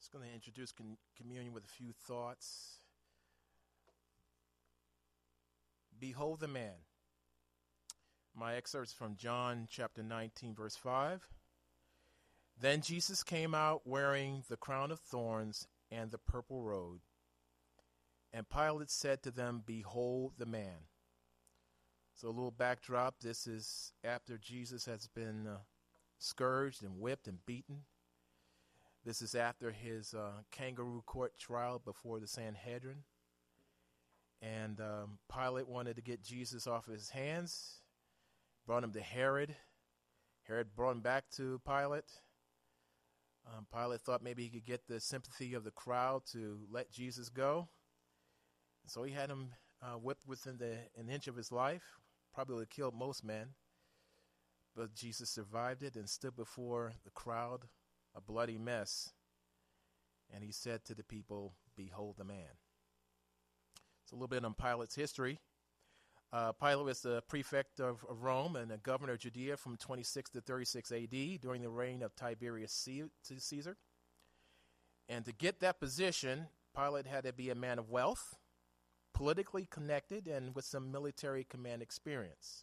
Just going to introduce communion with a few thoughts. Behold the man. My excerpt is from John chapter 19, verse 5. Then Jesus came out wearing the crown of thorns and the purple robe. And Pilate said to them, Behold the man. So a little backdrop. This is after Jesus has been scourged and whipped and beaten. This is after his kangaroo court trial before the Sanhedrin. And Pilate wanted to get Jesus off his hands, brought him to Herod. Herod brought him back to Pilate. Pilate thought maybe he could get the sympathy of the crowd to let Jesus go. So he had him whipped within an inch of his life, probably would have killed most men. But Jesus survived it and stood before the crowd, a bloody mess. And he said to the people, Behold the man. It's a little bit on Pilate's history. Pilate was the prefect of Rome and the governor of Judea from 26 to 36 A.D. during the reign of Tiberius Caesar. And to get that position, Pilate had to be a man of wealth, politically connected, and with some military command experience.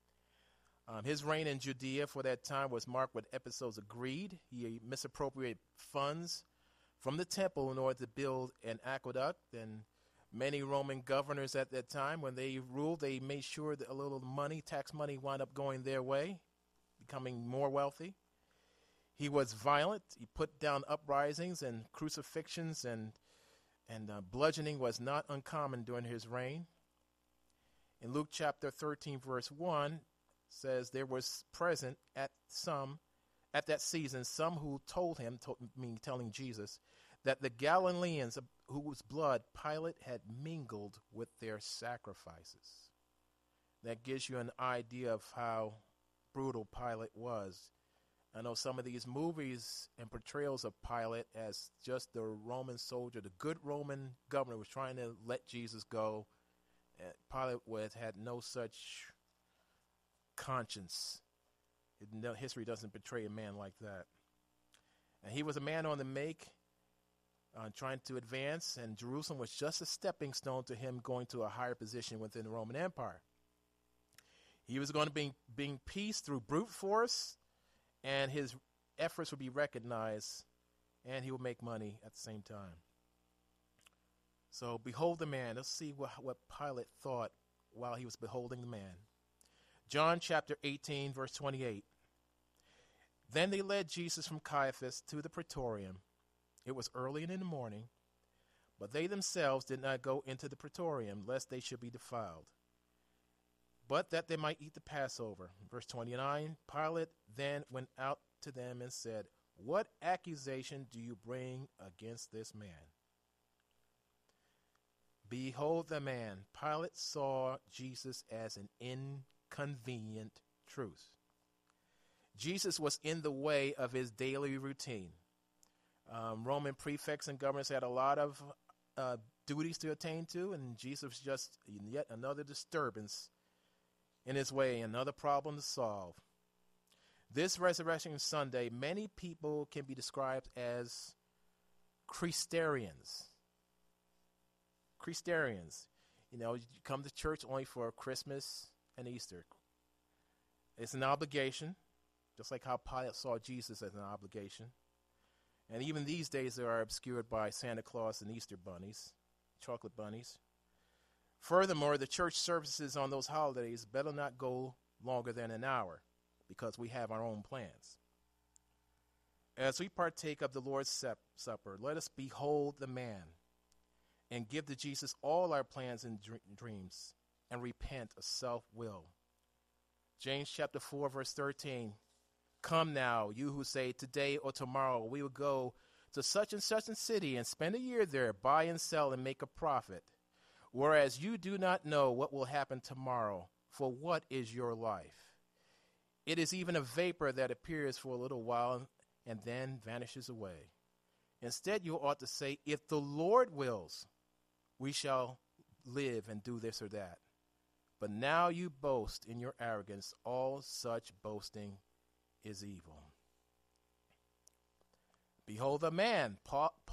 His reign in Judea for that time was marked with episodes of greed. He misappropriated funds from the temple in order to build an aqueduct, and many Roman governors at that time, when they ruled, they made sure that a little money, tax money, wound up going their way, becoming more wealthy. He was violent. He put down uprisings and crucifixions, and bludgeoning was not uncommon during his reign. In Luke chapter 13, verse 1, says there was present at that season some who told him, telling Jesus, that the Galileans whose blood Pilate had mingled with their sacrifices. That gives you an idea of how brutal Pilate was. I know some of these movies and portrayals of Pilate as just the Roman soldier, the good Roman governor was trying to let Jesus go. Pilate had no such conscience. History doesn't portray a man like that. And he was a man on the make, trying to advance, and Jerusalem was just a stepping stone to him going to a higher position within the Roman Empire. He was going to bring peace through brute force, and his efforts would be recognized, and he would make money at the same time. So behold the man. Let's see what Pilate thought while he was beholding the man. John chapter 18, verse 28. Then they led Jesus from Caiaphas to the praetorium. It was early in the morning, but they themselves did not go into the praetorium, lest they should be defiled, but that they might eat the Passover. Verse 29, Pilate then went out to them and said, What accusation do you bring against this man? Behold the man. Pilate saw Jesus as an inconvenient truth. Jesus was in the way of his daily routine. Roman prefects and governors had a lot of duties to attain to, and Jesus was just yet another disturbance in his way, another problem to solve. This Resurrection Sunday, many people can be described as Christarians. Christarians. You come to church only for Christmas and Easter. It's an obligation, just like how Pilate saw Jesus as an obligation. And even these days, they are obscured by Santa Claus and Easter bunnies, chocolate bunnies. Furthermore, the church services on those holidays better not go longer than an hour, because we have our own plans. As we partake of the Lord's Supper, let us behold the man and give to Jesus all our plans and dreams and repent of self-will. James chapter 4, verse 13. Come now, you who say today or tomorrow we will go to such and such a city and spend a year there, buy and sell and make a profit. Whereas you do not know what will happen tomorrow, for what is your life? It is even a vapor that appears for a little while and then vanishes away. Instead, you ought to say, if the Lord wills, we shall live and do this or that. But now you boast in your arrogance. All such boasting is evil. Behold the man. Paul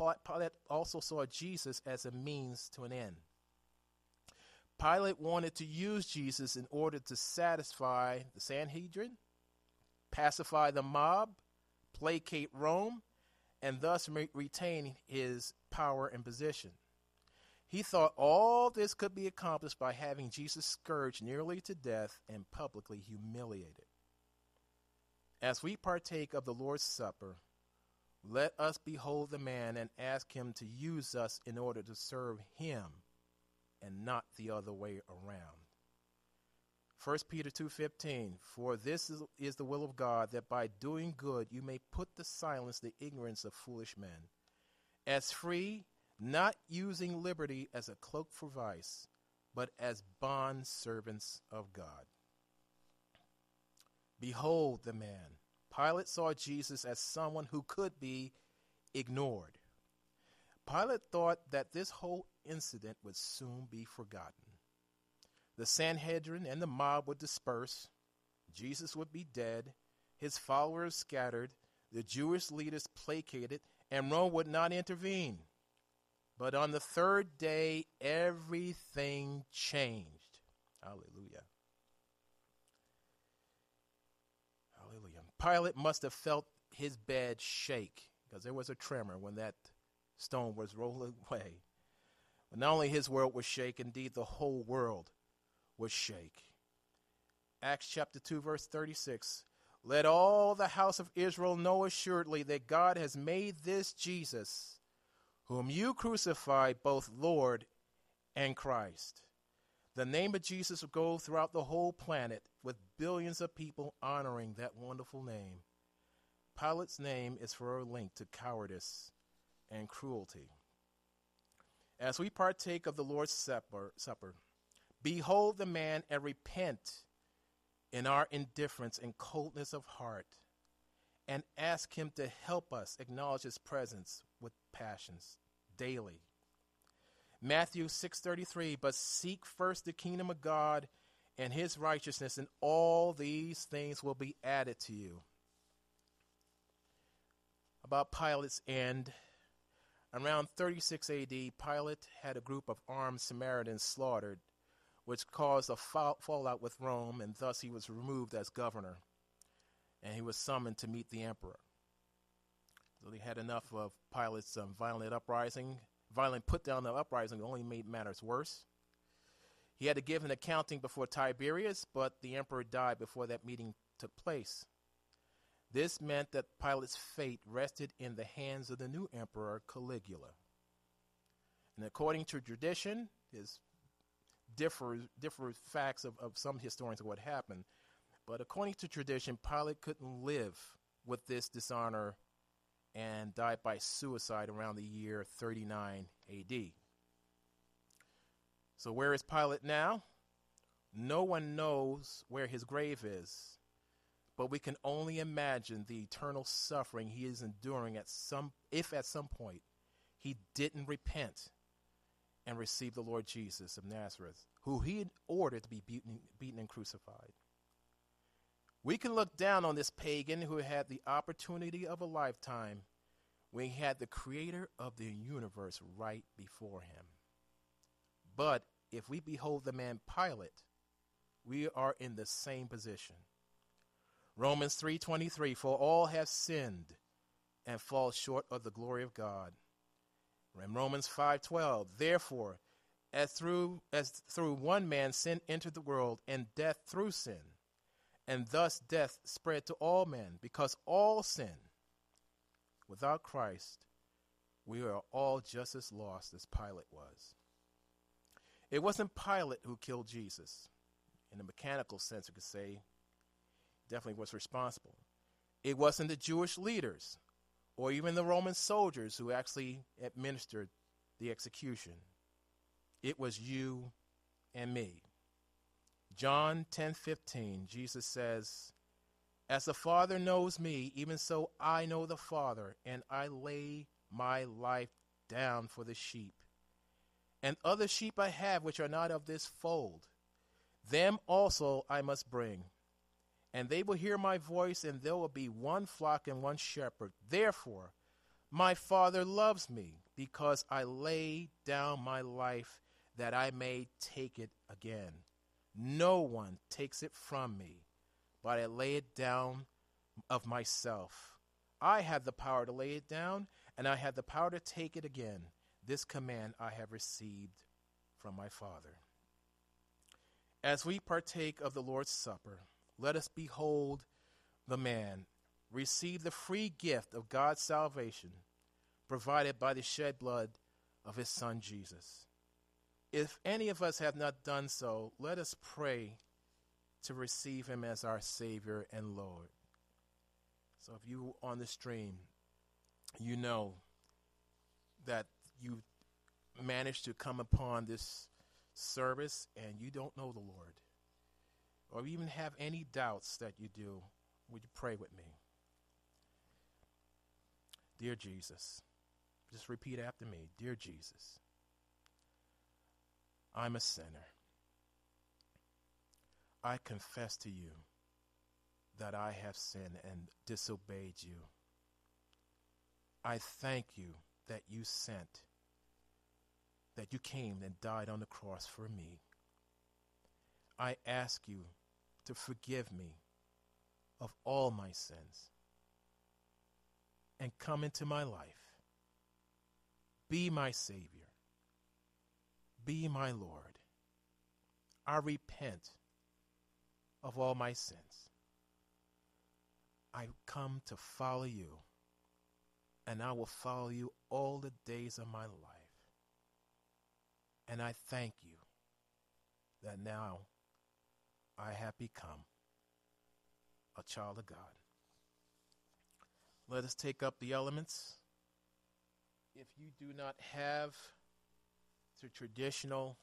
Pilate also saw Jesus as a means to an end. Pilate wanted to use Jesus in order to satisfy the Sanhedrin, pacify the mob, placate Rome, and thus retain his power and position. He thought all this could be accomplished by having Jesus scourged nearly to death and publicly humiliated. As we partake of the Lord's Supper, let us behold the man and ask him to use us in order to serve him and not the other way around. 1 Peter 2:15, for this is the will of God, that by doing good you may put to silence the ignorance of foolish men. As free, not using liberty as a cloak for vice, but as bond servants of God. Behold the man. Pilate saw Jesus as someone who could be ignored. Pilate thought that this whole incident would soon be forgotten. The Sanhedrin and the mob would disperse. Jesus would be dead, his followers scattered, the Jewish leaders placated, and Rome would not intervene. But on the third day, everything changed. Hallelujah. Hallelujah. Pilate must have felt his bed shake, because there was a tremor when that stone was rolled away. But not only his world was shake, indeed the whole world would shake. Acts chapter 2, verse 36. Let all the house of Israel know assuredly that God has made this Jesus, whom you crucified, both Lord and Christ. The name of Jesus will go throughout the whole planet, with billions of people honoring that wonderful name. Pilate's name is for a link to cowardice and cruelty. As we partake of the Lord's Supper, behold the man and repent in our indifference and coldness of heart, and ask him to help us acknowledge his presence with passions daily. Matthew 6:33, but seek first the kingdom of God and his righteousness, and all these things will be added to you. About Pilate's end, around 36 AD, Pilate had a group of armed Samaritans slaughtered, which caused a fallout with Rome, and thus he was removed as governor, and he was summoned to meet the emperor. So they had enough of Pilate's violent put down the uprising only made matters worse. He had to give an accounting before Tiberius, but the emperor died before that meeting took place. This meant that Pilate's fate rested in the hands of the new emperor, Caligula. And according to tradition, there's different facts of some historians of what happened. But according to tradition, Pilate couldn't live with this dishonor and died by suicide around the year 39 AD. So where is Pilate now? No one knows where his grave is, but we can only imagine the eternal suffering he is enduring if at some point he didn't repent and receive the Lord Jesus of Nazareth, who he had ordered to be beaten and crucified. We can look down on this pagan who had the opportunity of a lifetime when he had the creator of the universe right before him. But if we behold the man Pilate, we are in the same position. Romans 3:23, for all have sinned and fall short of the glory of God. And Romans 5:12, therefore, as through one man sin entered the world, and death through sin, and thus death spread to all men, because all sin. Without Christ, we are all just as lost as Pilate was. It wasn't Pilate who killed Jesus. In a mechanical sense, you could say, definitely was responsible. It wasn't the Jewish leaders or even the Roman soldiers who actually administered the execution. It was you and me. John 10:15, Jesus says, as the Father knows me, even so I know the Father, and I lay my life down for the sheep. And other sheep I have which are not of this fold. Them also I must bring. And they will hear my voice, and there will be one flock and one shepherd. Therefore, My Father loves me because I lay down my life that I may take it again. No one takes it from me, but I lay it down of myself. I have the power to lay it down, and I have the power to take it again. This command I have received from my Father. As we partake of the Lord's Supper, let us behold the man receive the free gift of God's salvation provided by the shed blood of his Son Jesus. If any of us have not done so, let us pray to receive him as our Savior and Lord. So if you on the stream, you know that you managed to come upon this service and you don't know the Lord, or even have any doubts that you do, would you pray with me? Dear Jesus, just repeat after me. Dear Jesus, I'm a sinner. I confess to you that I have sinned and disobeyed you. I thank you that you came and died on the cross for me. I ask you to forgive me of all my sins and come into my life. Be my Savior. Be my Lord. I repent of all my sins. I come to follow you, and I will follow you all the days of my life. And I thank you that now I have become a child of God. Let us take up the elements. If you do not have the traditional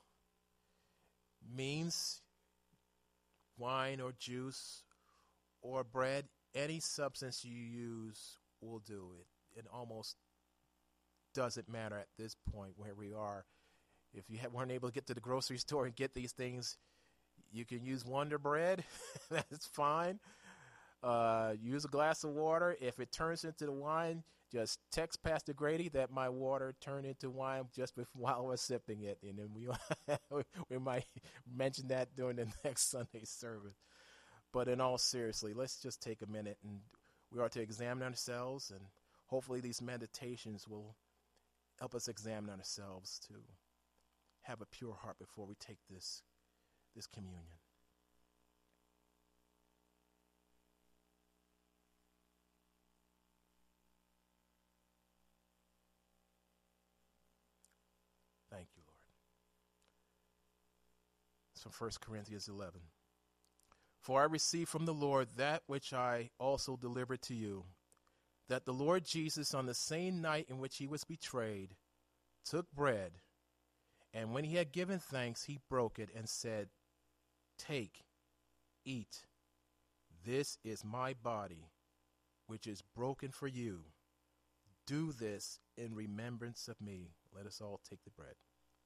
means, wine or juice or bread, any substance you use will do it. It almost doesn't matter at this point where we are. If you weren't able to get to the grocery store and get these things, you can use Wonder Bread. That's fine. Use a glass of water. If it turns into the wine, just text Pastor Grady that my water turned into wine just while we're sipping it. And then we might mention that during the next Sunday service. But in all seriously, let's just take a minute, and we are to examine ourselves, and hopefully these meditations will help us examine ourselves to have a pure heart before we take this communion. Thank you, Lord. It's from 1 Corinthians 11. For I received from the Lord that which I also delivered to you, that the Lord Jesus, on the same night in which he was betrayed, took bread, and when he had given thanks, he broke it and said, Take, eat. This is my body, which is broken for you. Do this in remembrance of me. Let us all take the bread.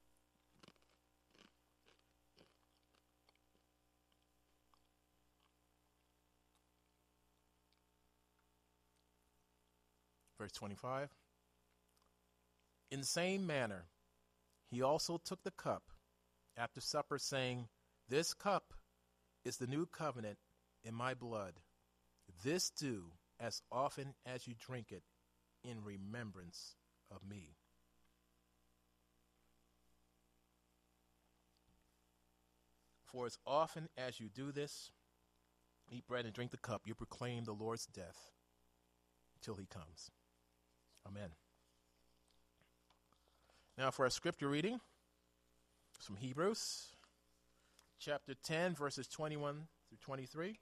Verse 25. In the same manner, he also took the cup after supper, saying, This cup is the new covenant in my blood. This do as often as you drink it in remembrance of me. For as often as you do this, eat bread and drink the cup, you proclaim the Lord's death till he comes. Amen. Now for our scripture reading, it's from Hebrews chapter 10, verses 21 through 23.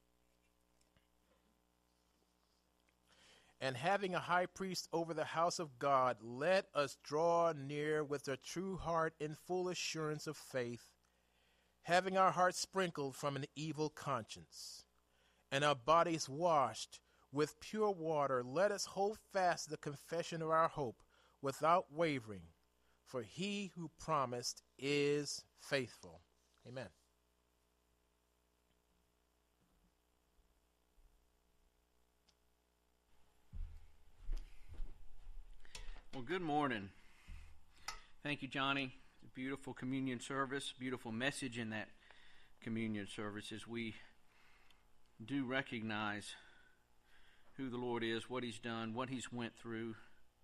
And having a high priest over the house of God, let us draw near with a true heart in full assurance of faith, having our hearts sprinkled from an evil conscience, and our bodies washed with pure water. Let us hold fast the confession of our hope without wavering, for he who promised is faithful. Amen. Well, good morning. Thank you, Johnny. It's a beautiful communion service, beautiful message in that communion service as we do recognize who the Lord is, what He's done, what He's went through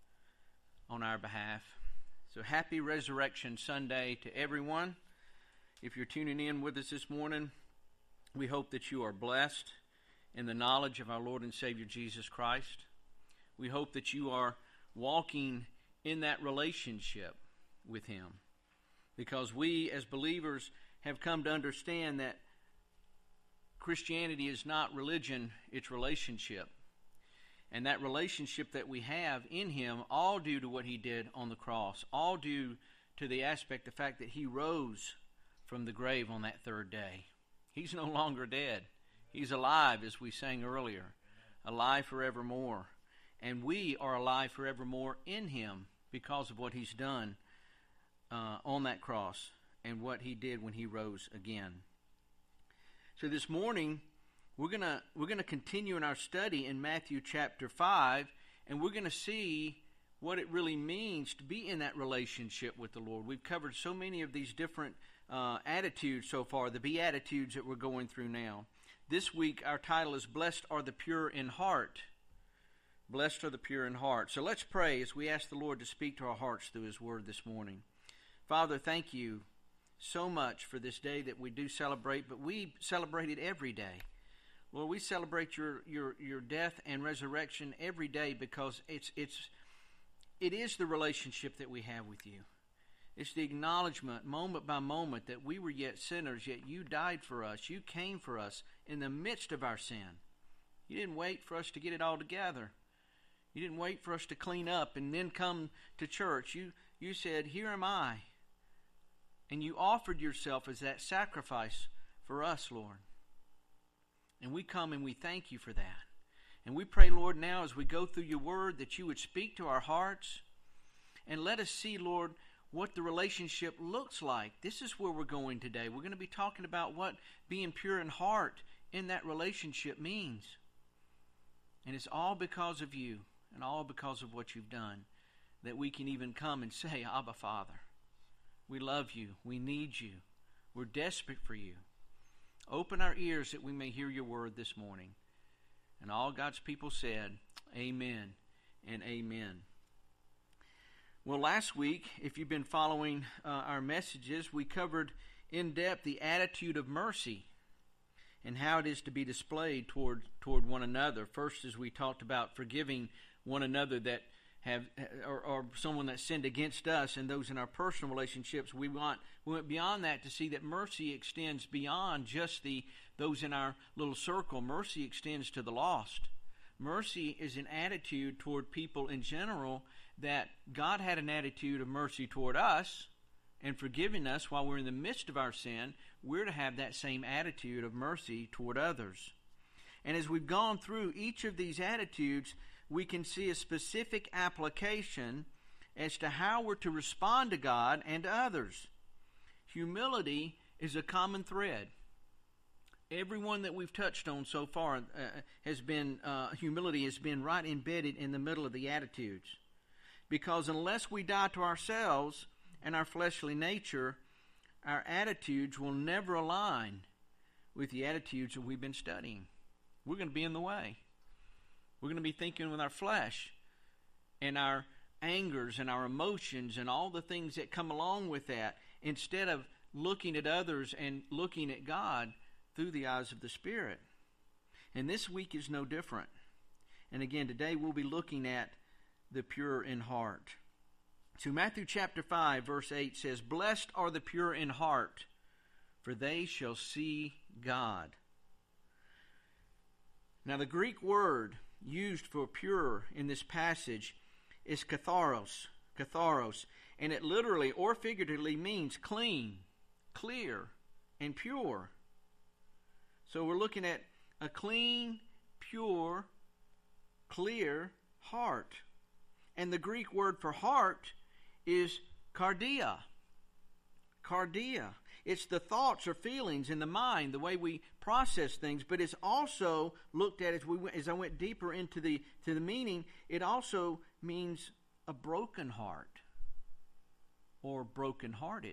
on our behalf. So happy Resurrection Sunday to everyone. If you're tuning in with us this morning, we hope that you are blessed in the knowledge of our Lord and Savior Jesus Christ. We hope that you are walking in that relationship with Him, because we as believers have come to understand that Christianity is not religion, it's relationship. And that relationship that we have in Him, all due to what He did on the cross, all due to the fact that He rose from the grave on that third day. He's no longer dead. He's alive, as we sang earlier, alive forevermore. And we are alive forevermore in Him because of what He's done on that cross and what He did when He rose again. So this morning, we're gonna continue in our study in Matthew chapter 5, and we're gonna see what it really means to be in that relationship with the Lord. We've covered so many of these different attitudes so far, the Beatitudes that we're going through now. This week, our title is Blessed Are the Pure in Heart. Blessed are the pure in heart. So let's pray as we ask the Lord to speak to our hearts through His Word this morning. Father, thank you so much for this day that we do celebrate, but we celebrate it every day. Lord, we celebrate your death and resurrection every day because it is the relationship that we have with you. It's the acknowledgement, moment by moment, that we were yet sinners, yet you died for us. You came for us in the midst of our sin. You didn't wait for us to get it all together. You didn't wait for us to clean up and then come to church. You said, "Here am I." And you offered yourself as that sacrifice for us, Lord. And we come and we thank you for that. And we pray, Lord, now as we go through your word, that you would speak to our hearts and let us see, Lord, what the relationship looks like. This is where we're going today. We're going to be talking about what being pure in heart in that relationship means. And it's all because of you and all because of what you've done that we can even come and say, Abba, Father. We love you. We need you. We're desperate for you. Open our ears that we may hear your word this morning. And all God's people said, amen and amen. Well, last week, if you've been following our messages, we covered in depth the attitude of mercy and how it is to be displayed toward one another. First, as we talked about forgiving one another that have or someone that sinned against us, and those in our personal relationships, we went beyond that to see that mercy extends beyond just those in our little circle. Mercy extends to the lost. Mercy is an attitude toward people in general, that God had an attitude of mercy toward us and forgiving us while we're in the midst of our sin. We're to have that same attitude of mercy toward others. And as we've gone through each of these attitudes, we can see a specific application as to how we're to respond to God and to others. Humility is a common thread. Everyone that we've touched on so far humility has been right embedded in the middle of the attitudes. Because unless we die to ourselves and our fleshly nature, our attitudes will never align with the attitudes that we've been studying. We're going to be in the way. We're going to be thinking with our flesh and our angers and our emotions and all the things that come along with that, instead of looking at others and looking at God through the eyes of the Spirit. And this week is no different. And again, today we'll be looking at the pure in heart. So Matthew chapter 5 verse 8 says, "Blessed are the pure in heart, for they shall see God." Now the Greek word used for pure in this passage is katharos, and it literally or figuratively means clean, clear, and pure. So we're looking at a clean, pure, clear heart. And the Greek word for heart is cardia. Cardia. It's the thoughts or feelings in the mind, the way we process things. But it's also looked at as I went deeper into the meaning. It also means a broken heart or brokenhearted.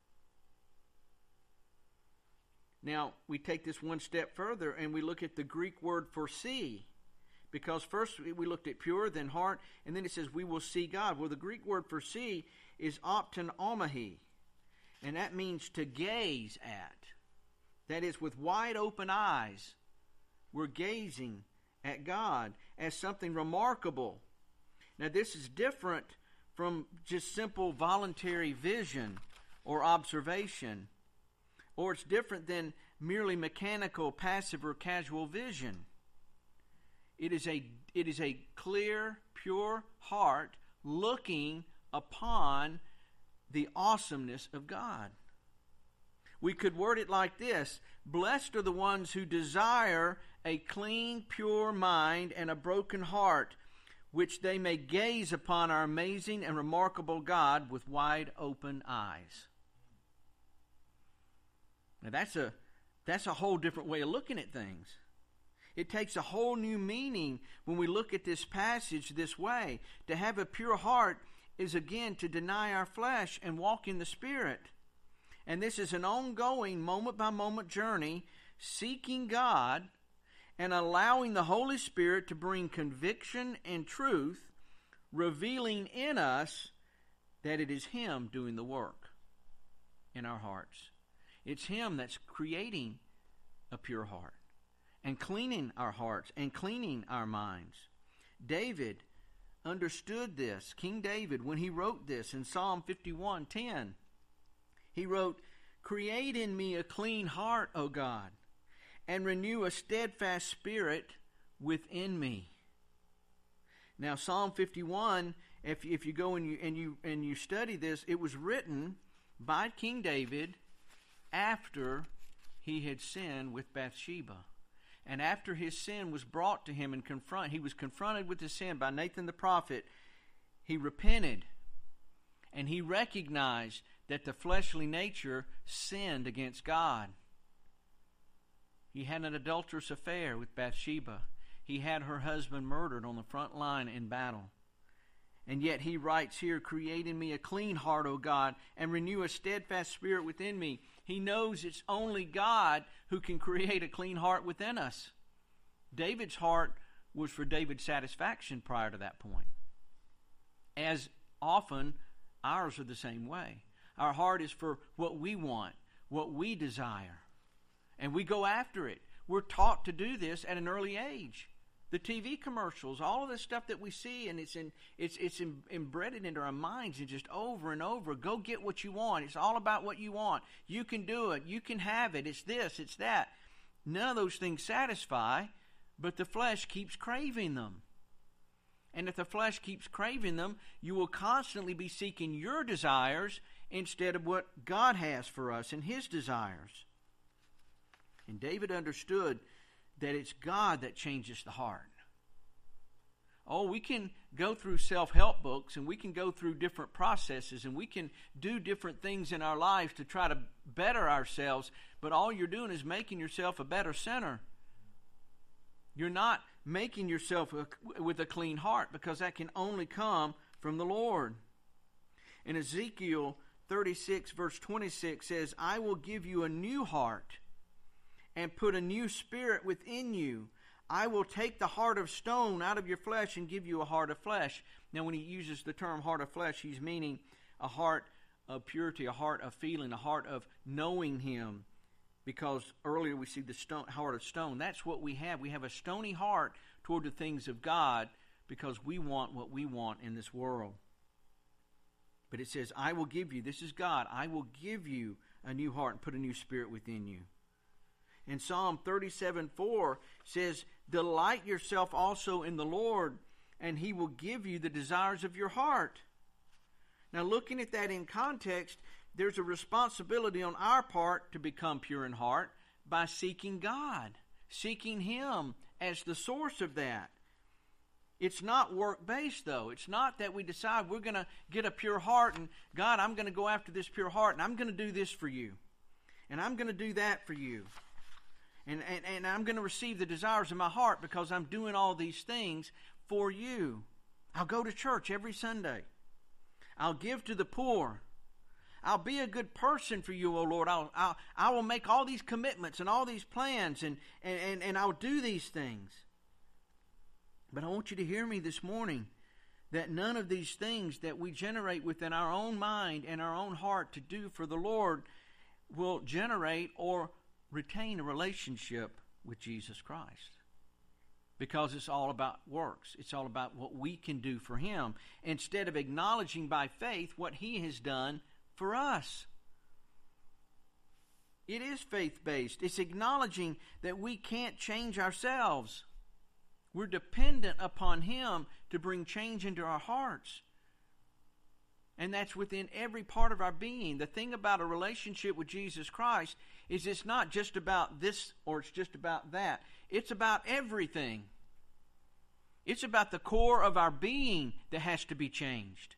Now, we take this one step further and we look at the Greek word for see. Because first we looked at pure, then heart, and then it says we will see God. Well, the Greek word for see is optonomahi, and that means to gaze at. That is, with wide open eyes, we're gazing at God as something remarkable. Now, this is different from just simple voluntary vision or observation, or it's different than merely mechanical, passive, or casual vision. It is a clear, pure heart looking upon the awesomeness of God. We could word it like this: blessed are the ones who desire a clean, pure mind and a broken heart, which they may gaze upon our amazing and remarkable God with wide open eyes. Now that's a whole different way of looking at things. It takes a whole new meaning when we look at this passage this way. To have a pure heart is again to deny our flesh and walk in the Spirit. And this is an ongoing, moment-by-moment journey, seeking God and allowing the Holy Spirit to bring conviction and truth, revealing in us that it is Him doing the work in our hearts. It's Him that's creating a pure heart and cleaning our hearts and cleaning our minds. David understood this. King David, when he wrote this in Psalm 51:10, he wrote, "Create in me a clean heart, O God, and renew a steadfast spirit within me." Now, Psalm 51, if you go and you study this, it was written by King David after he had sinned with Bathsheba. And after his sin was brought to him and he was confronted with his sin by Nathan the prophet, he repented and he recognized that the fleshly nature sinned against God. He had an adulterous affair with Bathsheba. He had her husband murdered on the front line in battle. And yet he writes here, "Create in me a clean heart, O God, and renew a steadfast spirit within me." He knows it's only God who can create a clean heart within us. David's heart was for David's satisfaction prior to that point. As often, ours are the same way. Our heart is for what we want, what we desire. And we go after it. We're taught to do this at an early age. The TV commercials, all of the stuff that we see, and it's embedded into our minds, and just over and over. Go get what you want. It's all about what you want. You can do it. You can have it. It's this. It's that. None of those things satisfy, but the flesh keeps craving them. And if the flesh keeps craving them, you will constantly be seeking your desires instead of what God has for us and His desires. And David understood that it's God that changes the heart. Oh, we can go through self-help books and we can go through different processes and we can do different things in our lives to try to better ourselves, but all you're doing is making yourself a better sinner. You're not making yourself with a clean heart, because that can only come from the Lord. In Ezekiel 36 verse 26 says, "I will give you a new heart and put a new spirit within you. I will take the heart of stone out of your flesh and give you a heart of flesh." Now, when he uses the term heart of flesh, he's meaning a heart of purity, a heart of feeling, a heart of knowing Him. Because earlier we see the heart of stone. That's what we have. We have a stony heart toward the things of God because we want what we want in this world. But it says, "I will give you," this is God, "I will give you a new heart and put a new spirit within you." In Psalm 37:4 says, "Delight yourself also in the Lord, and He will give you the desires of your heart." Now, looking at that in context, there's a responsibility on our part to become pure in heart by seeking God, seeking Him as the source of that. It's not work-based, though. It's not that we decide we're going to get a pure heart and, "God, I'm going to go after this pure heart, and I'm going to do this for you, and I'm going to do that for you. And I'm going to receive the desires of my heart because I'm doing all these things for you." I'll go to church every Sunday. I'll give to the poor. I'll be a good person for you, O Lord. I will make all these commitments and all these plans, and I'll do these things. But I want you to hear me this morning, that none of these things that we generate within our own mind and our own heart to do for the Lord will generate or retain a relationship with Jesus Christ. Because it's all about works. It's all about what we can do for Him, instead of acknowledging by faith what He has done for us. It is faith-based. It's acknowledging that we can't change ourselves. We're dependent upon Him to bring change into our hearts. And that's within every part of our being. The thing about a relationship with Jesus Christ is it's not just about this or it's just about that. It's about everything. It's about the core of our being that has to be changed.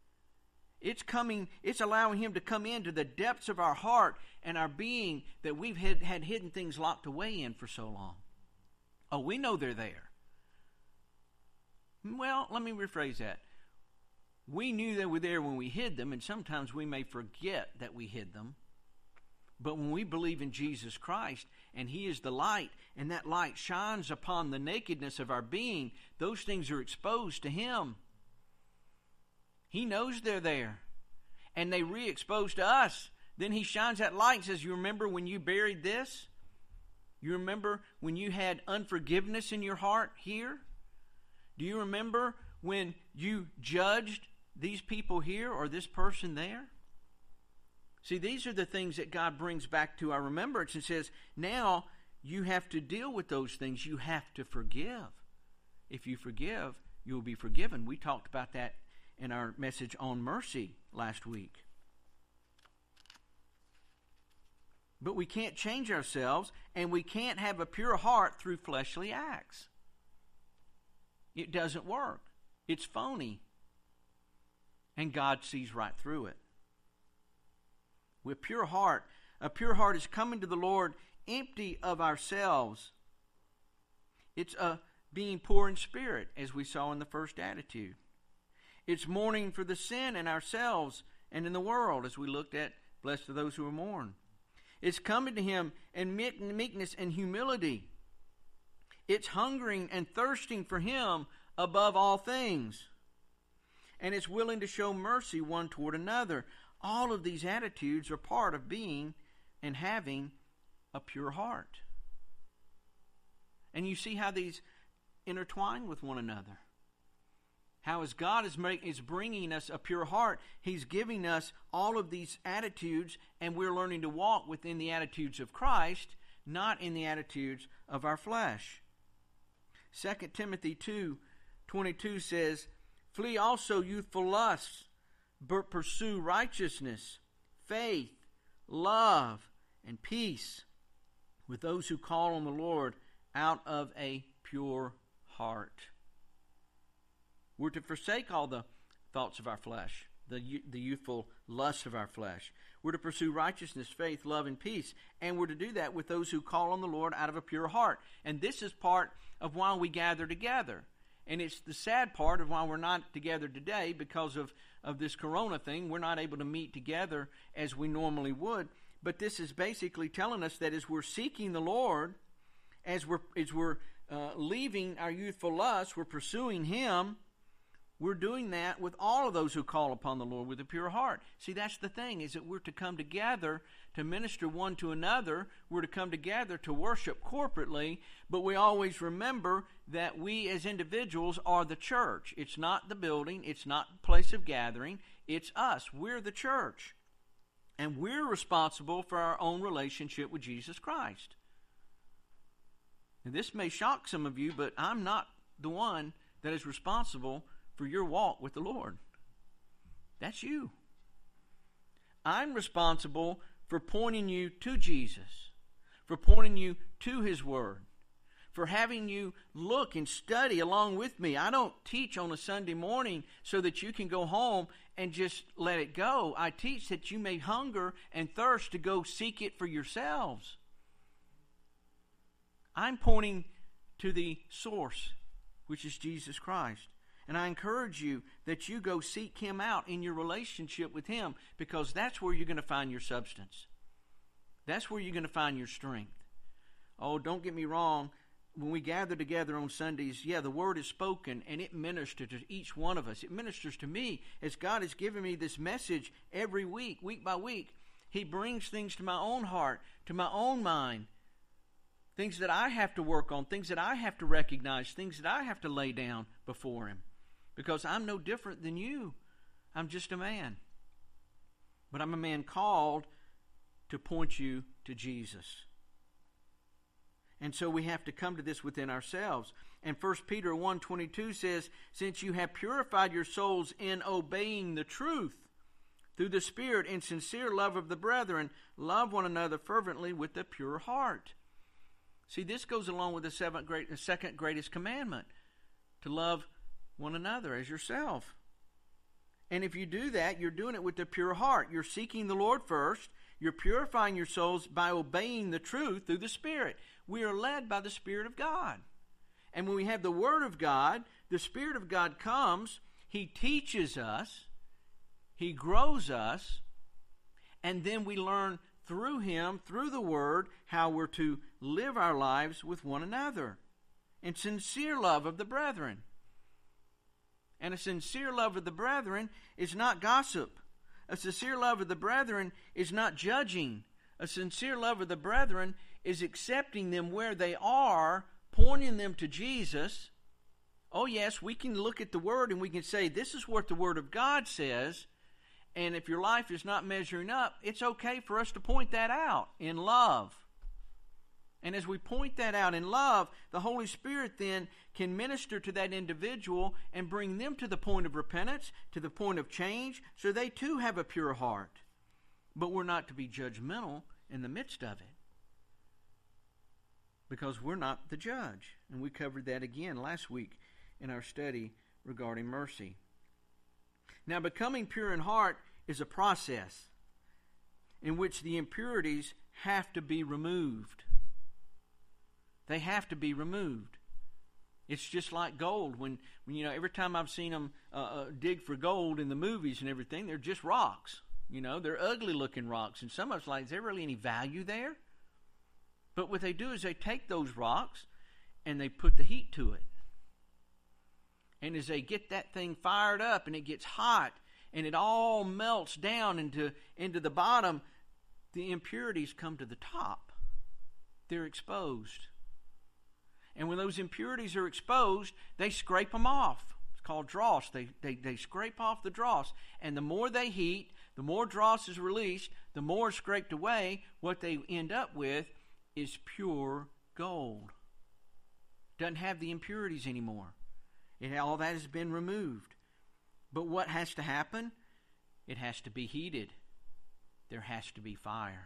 It's allowing Him to come into the depths of our heart and our being that we've had hidden things locked away in for so long. Oh, we know they're there. Well, let me rephrase that. We knew they were there when we hid them, and sometimes we may forget that we hid them. But when we believe in Jesus Christ, and He is the light, and that light shines upon the nakedness of our being, those things are exposed to Him. He knows they're there. And they re-expose to us. Then He shines that light and says, you remember when you buried this? You remember when you had unforgiveness in your heart here? Do you remember when you judged these people here or this person there? See, these are the things that God brings back to our remembrance and says, now you have to deal with those things. You have to forgive. If you forgive, you will be forgiven. We talked about that in our message on mercy last week. But we can't change ourselves, and we can't have a pure heart through fleshly acts. It doesn't work. It's phony. And God sees right through it. With a pure heart is coming to the Lord empty of ourselves. It's being poor in spirit, as we saw in the first attitude. It's mourning for the sin in ourselves and in the world, as we looked at, blessed are those who are mourn. It's coming to Him in meekness and humility. It's hungering and thirsting for Him above all things. And it's willing to show mercy one toward another. All of these attitudes are part of being and having a pure heart. And you see how these intertwine with one another. How as God is bringing us a pure heart, He's giving us all of these attitudes, and we're learning to walk within the attitudes of Christ, not in the attitudes of our flesh. 2 Timothy 2:22 says, flee also youthful lusts, but pursue righteousness, faith, love, and peace with those who call on the Lord out of a pure heart. We're to forsake all the thoughts of our flesh, the youthful lusts of our flesh. We're to pursue righteousness, faith, love, and peace. And we're to do that with those who call on the Lord out of a pure heart. And this is part of why we gather together. And it's the sad part of why we're not together today because of this corona thing. We're not able to meet together as we normally would. But this is basically telling us that as we're seeking the Lord, as we're leaving our youthful lusts, we're pursuing Him. We're doing that with all of those who call upon the Lord with a pure heart. See, that's the thing, is that we're to come together to minister one to another. We're to come together to worship corporately, but we always remember that we as individuals are the church. It's not the building. It's not the place of gathering. It's us. We're the church. And we're responsible for our own relationship with Jesus Christ. And this may shock some of you, but I'm not the one that is responsible for your walk with the Lord. That's you. I'm responsible for pointing you to Jesus, for pointing you to His Word, for having you look and study along with me. I don't teach on a Sunday morning so that you can go home and just let it go. I teach that you may hunger and thirst to go seek it for yourselves. I'm pointing to the source, which is Jesus Christ. And I encourage you that you go seek Him out in your relationship with Him, because that's where you're going to find your substance. That's where you're going to find your strength. Oh, don't get me wrong. When we gather together on Sundays, the Word is spoken and it ministers to each one of us. It ministers to me as God has given me this message every week, week by week. He brings things to my own heart, to my own mind, things that I have to work on, things that I have to recognize, things that I have to lay down before Him. Because I'm no different than you. I'm just a man. But I'm a man called to point you to Jesus. And so we have to come to this within ourselves. And 1 Peter 1:22 says, since you have purified your souls in obeying the truth, through the Spirit in sincere love of the brethren, love one another fervently with a pure heart. See, this goes along with the second greatest commandment, to love one another as yourself. And if you do that, you're doing it with a pure heart. You're seeking the Lord first. You're purifying your souls by obeying the truth through the Spirit. We are led by the Spirit of God. And when we have the Word of God, the Spirit of God comes. He teaches us. He grows us. And then we learn through Him, through the Word, how we're to live our lives with one another in sincere love of the brethren. And a sincere love of the brethren is not gossip. A sincere love of the brethren is not judging. A sincere love of the brethren is accepting them where they are, pointing them to Jesus. Oh yes, we can look at the Word and we can say, this is what the Word of God says. And if your life is not measuring up, it's okay for us to point that out in love. And as we point that out in love, the Holy Spirit then can minister to that individual and bring them to the point of repentance, to the point of change, so they too have a pure heart. But we're not to be judgmental in the midst of it, because we're not the judge. And we covered that again last week in our study regarding mercy. Now, becoming pure in heart is a process in which the impurities have to be removed. They have to be removed. It's just like gold. When every time I've seen them dig for gold in the movies and everything, they're just rocks. They're ugly looking rocks. And some of us like, is there really any value there? But what they do is they take those rocks and they put the heat to it. And as they get that thing fired up and it gets hot and it all melts down into the bottom, the impurities come to the top. They're exposed. And when those impurities are exposed, they scrape them off. It's called dross. They scrape off the dross. And the more they heat, the more dross is released, the more is scraped away. What they end up with is pure gold. Doesn't have the impurities anymore. All that has been removed. But what has to happen? It has to be heated. There has to be fire.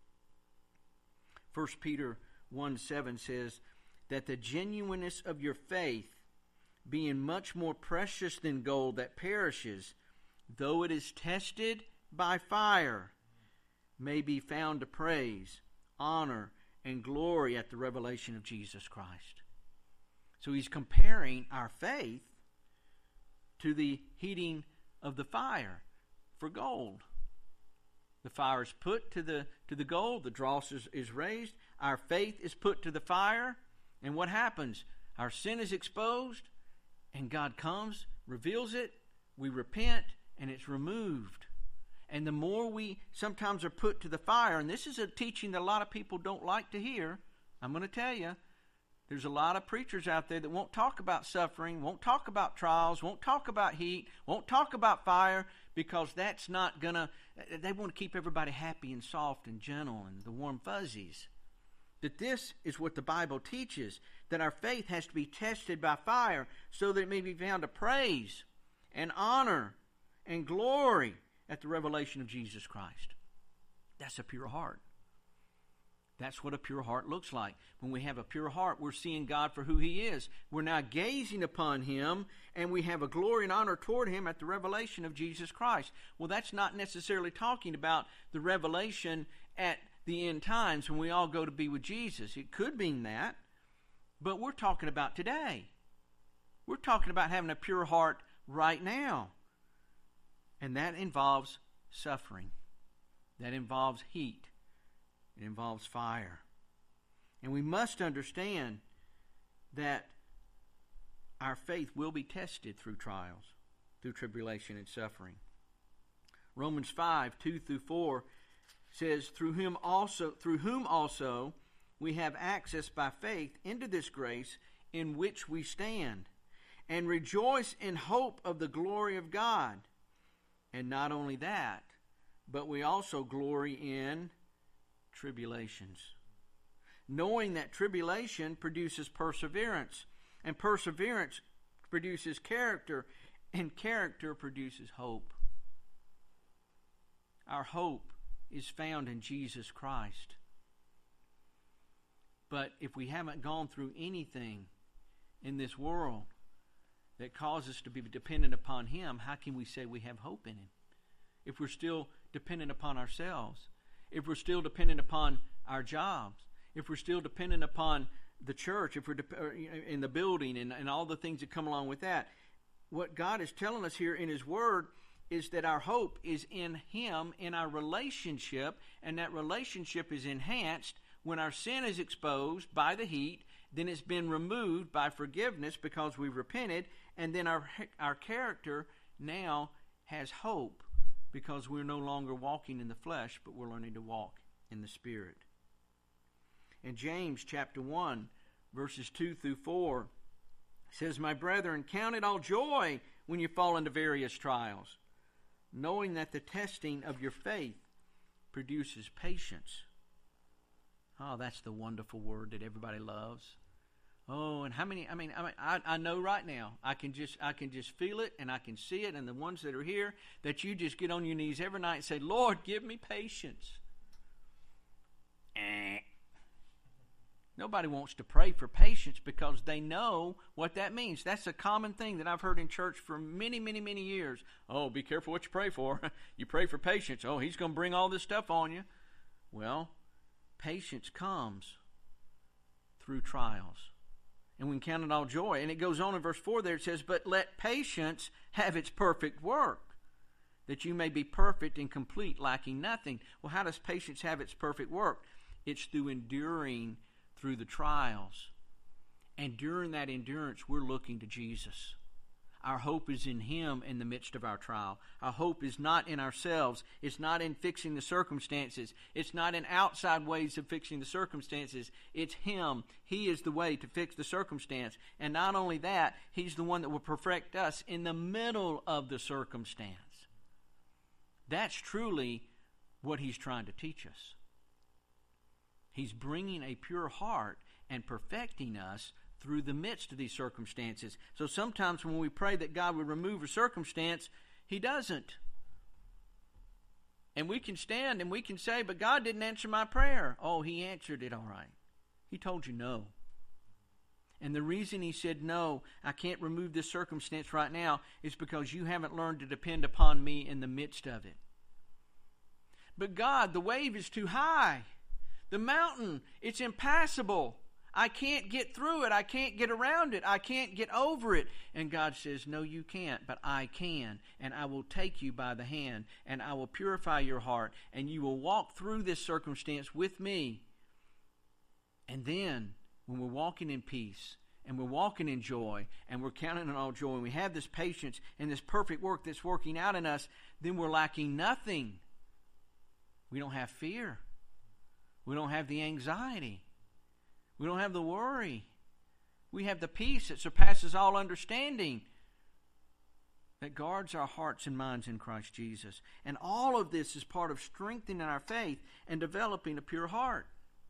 1 Peter 1:7 says that the genuineness of your faith, being much more precious than gold that perishes, though it is tested by fire, may be found to praise, honor, and glory at the revelation of Jesus Christ. So he's comparing our faith to the heating of the fire for gold. The fire is put to the gold, the dross is raised, our faith is put to the fire, and what happens? Our sin is exposed, and God comes, reveals it, we repent, and it's removed. And the more we sometimes are put to the fire, and this is a teaching that a lot of people don't like to hear, I'm going to tell you, there's a lot of preachers out there that won't talk about suffering, won't talk about trials, won't talk about heat, won't talk about fire, because that's not going to, they want to keep everybody happy and soft and gentle and the warm fuzzies. That this is what the Bible teaches, that our faith has to be tested by fire so that it may be found to praise and honor and glory at the revelation of Jesus Christ. That's a pure heart. That's what a pure heart looks like. When we have a pure heart, we're seeing God for who He is. We're now gazing upon Him, and we have a glory and honor toward Him at the revelation of Jesus Christ. Well, that's not necessarily talking about the revelation at the end times when we all go to be with Jesus. It could mean that, but we're talking about today. We're talking about having a pure heart right now. And that involves suffering. That involves heat. It involves fire. And we must understand that our faith will be tested through trials, through tribulation and suffering. Romans 5, 2 through 4 says, through whom also we have access by faith into this grace in which we stand, and rejoice in hope of the glory of God. And not only that, but we also glory in tribulations, knowing that tribulation produces perseverance, and perseverance produces character, and character produces hope. Our hope is found in Jesus Christ. But if we haven't gone through anything in this world that causes us to be dependent upon Him, how can we say we have hope in Him? If we're still dependent upon ourselves, if we're still dependent upon our jobs, if we're still dependent upon the church, if we're in the building and all the things that come along with that, what God is telling us here in His Word is that our hope is in Him, in our relationship, and that relationship is enhanced when our sin is exposed by the heat, then it's been removed by forgiveness because we've repented, and then our character now has hope because we're no longer walking in the flesh, but we're learning to walk in the Spirit. In James chapter 1, verses 2 through 4, says, my brethren, count it all joy when you fall into various trials, knowing that the testing of your faith produces patience. Oh, that's the wonderful word that everybody loves. Oh, and how many? I know right now. I can just feel it, and I can see it. And the ones that are here, that you just get on your knees every night and say, Lord, give me patience. Nobody wants to pray for patience because they know what that means. That's a common thing that I've heard in church for many, many, many years. Oh, be careful what you pray for. You pray for patience. Oh, He's going to bring all this stuff on you. Well, patience comes through trials. And we can count it all joy. And it goes on in verse 4 there. It says, but let patience have its perfect work, that you may be perfect and complete, lacking nothing. Well, how does patience have its perfect work? It's through enduring through the trials. And during that endurance, we're looking to Jesus. Our hope is in Him in the midst of our trial. Our hope is not in ourselves. It's not in fixing the circumstances. It's not in outside ways of fixing the circumstances. It's Him. He is the way to fix the circumstance. And not only that, He's the one that will perfect us in the middle of the circumstance. That's truly what He's trying to teach us. He's bringing a pure heart and perfecting us through the midst of these circumstances. So sometimes when we pray that God would remove a circumstance, He doesn't. And we can stand and we can say, but God didn't answer my prayer. Oh, He answered it all right. He told you no. And the reason He said, no, I can't remove this circumstance right now, is because you haven't learned to depend upon me in the midst of it. But God, the wave is too high. The mountain, it's impassable. I can't get through it. I can't get around it. I can't get over it. And God says, no, you can't, but I can. And I will take you by the hand, and I will purify your heart, and you will walk through this circumstance with me. And then, when we're walking in peace, and we're walking in joy, and we're counting on all joy, and we have this patience and this perfect work that's working out in us, then we're lacking nothing. We don't have fear. We don't have the anxiety. We don't have the worry. We have the peace that surpasses all understanding, that guards our hearts and minds in Christ Jesus. And all of this is part of strengthening our faith and developing a pure heart.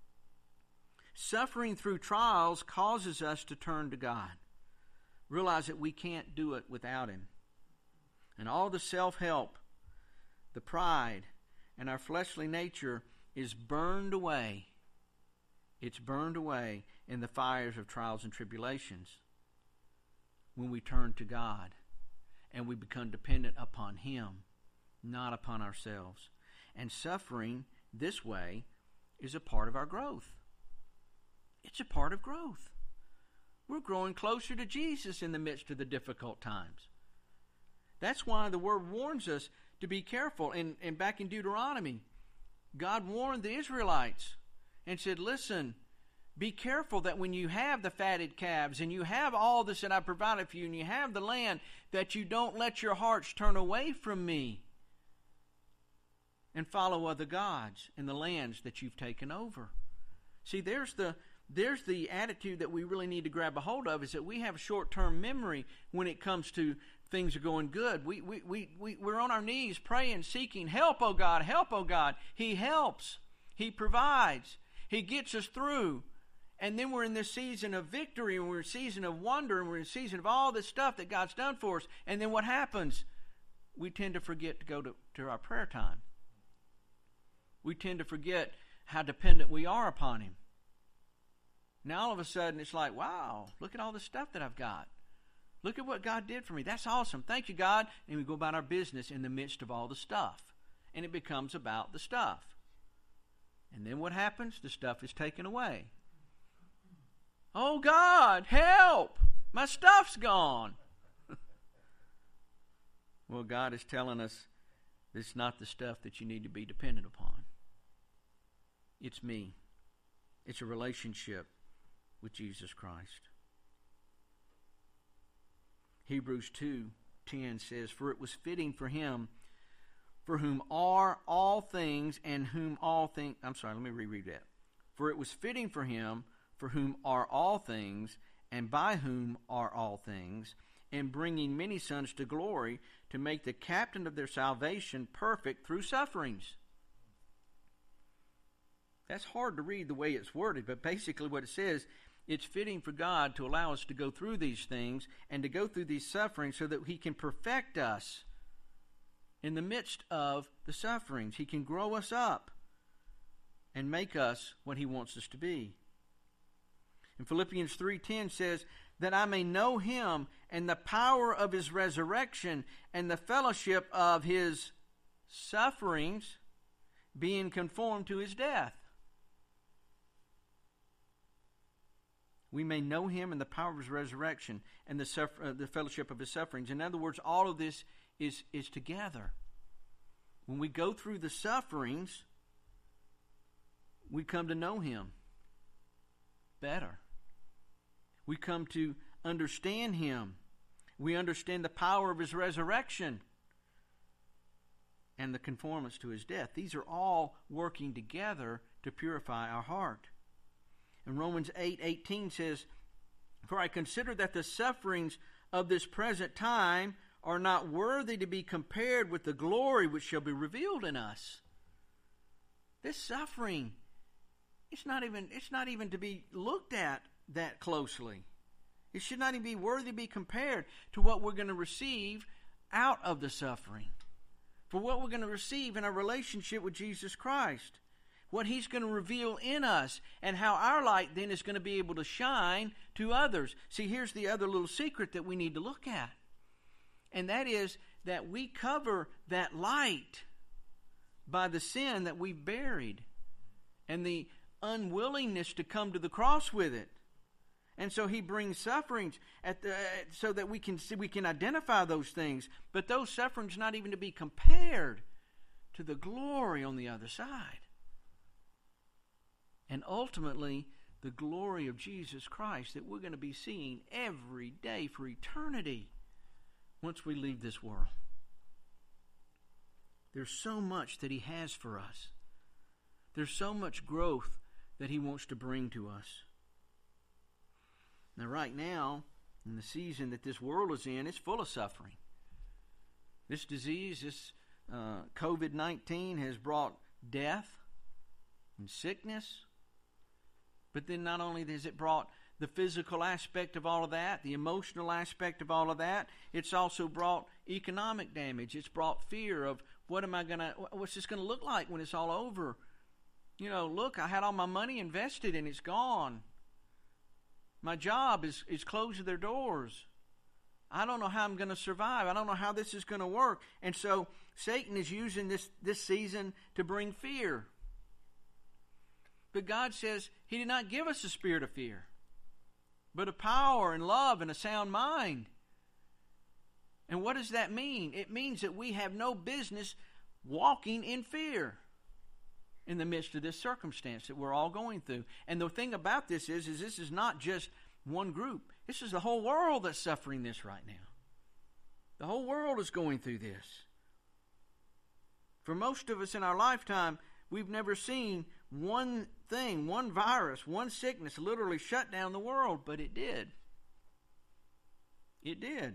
Suffering through trials causes us to turn to God. Realize that we can't do it without Him. And all the self-help, the pride, and our fleshly nature is burned away. It's burned away in the fires of trials and tribulations when we turn to God and we become dependent upon Him, not upon ourselves. And suffering this way is a part of our growth. It's a part of growth. We're growing closer to Jesus in the midst of the difficult times. That's why the Word warns us to be careful. And back in Deuteronomy, God warned the Israelites and said, listen, be careful that when you have the fatted calves and you have all this that I provided for you and you have the land, that you don't let your hearts turn away from me and follow other gods in the lands that you've taken over. See, there's the attitude that we really need to grab a hold of, is that we have short-term memory when it comes to things are going good. We're on our knees praying, seeking, help, oh God, help, oh God. He helps. He provides. He gets us through. And then we're in this season of victory, and we're in a season of wonder, and we're in a season of all this stuff that God's done for us. And then what happens? We tend to forget to go to our prayer time. We tend to forget how dependent we are upon Him. Now all of a sudden it's like, wow, look at all the stuff that I've got. Look at what God did for me. That's awesome. Thank you, God. And we go about our business in the midst of all the stuff. And it becomes about the stuff. And then what happens? The stuff is taken away. Oh, God, help! My stuff's gone. Well, God is telling us it's not the stuff that you need to be dependent upon. It's me. It's a relationship with Jesus Christ. Hebrews 2:10 says, for it was fitting for Him, for whom are all things, and whom all things... I'm sorry, let me reread that. For it was fitting for Him, for whom are all things, and by whom are all things, and bringing many sons to glory, to make the captain of their salvation perfect through sufferings. That's hard to read the way it's worded, but basically what it says, it's fitting for God to allow us to go through these things and to go through these sufferings so that He can perfect us in the midst of the sufferings. He can grow us up and make us what He wants us to be. And Philippians 3:10 says, that I may know Him and the power of His resurrection and the fellowship of His sufferings, being conformed to His death. We may know Him and the power of His resurrection and the fellowship of His sufferings. In other words, all of this is together. When we go through the sufferings, we come to know Him better. We come to understand Him. We understand the power of His resurrection and the conformance to His death. These are all working together to purify our heart. And Romans 8:18 says, for I consider that the sufferings of this present time are not worthy to be compared with the glory which shall be revealed in us. This suffering, it's not even to be looked at that closely. It should not even be worthy to be compared to what we're going to receive out of the suffering. For what we're going to receive in our relationship with Jesus Christ. What He's going to reveal in us, and how our light then is going to be able to shine to others. See, here's the other little secret that we need to look at. And that is that we cover that light by the sin that we've buried and the unwillingness to come to the cross with it. And so He brings sufferings so that we can identify those things. But those sufferings not even to be compared to the glory on the other side. And ultimately, the glory of Jesus Christ that we're going to be seeing every day for eternity once we leave this world. There's so much that He has for us. There's so much growth that He wants to bring to us. Now, right now, in the season that this world is in, it's full of suffering. This disease, this COVID-19 has brought death and sickness. But then not only has it brought the physical aspect of all of that, the emotional aspect of all of that, it's also brought economic damage. It's brought fear of what's this going to look like when it's all over? You know, look, I had all my money invested and it's gone. My job is closing their doors. I don't know how I'm going to survive. I don't know how this is going to work. And so Satan is using this season to bring fear. But God says He did not give us a spirit of fear. but of power and love and a sound mind. And what does that mean? It means that we have no business walking in fear in the midst of this circumstance that we're all going through. And the thing about this is this is not just one group. This is the whole world that's suffering this right now. The whole world is going through this. For most of us in our lifetime, we've never seen one thing, one virus, one sickness literally shut down the world, but it did. It did.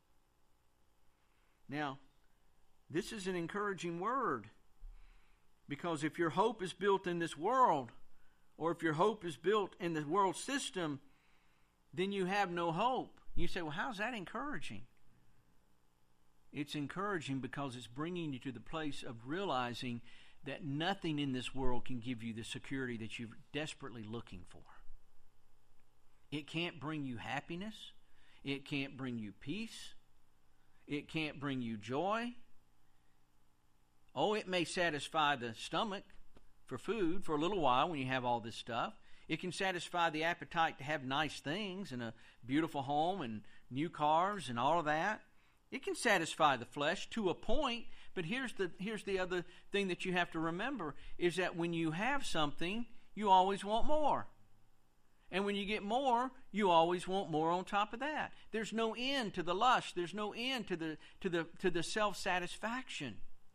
Now, this is an encouraging word, because if your hope is built in this world, or if your hope is built in the world system, then you have no hope. You say, well, how's that encouraging? It's encouraging because it's bringing you to the place of realizing that nothing in this world can give you the security that you're desperately looking for. It can't bring you happiness. It can't bring you peace. It can't bring you joy. Oh, it may satisfy the stomach for food for a little while when you have all this stuff. It can satisfy the appetite to have nice things and a beautiful home and new cars and all of that. It can satisfy the flesh to a point, but here's the other thing that you have to remember, is that when you have something, you always want more. And when you get more, you always want more on top of that. There's no end to the lust. There's no end to the self-satisfaction.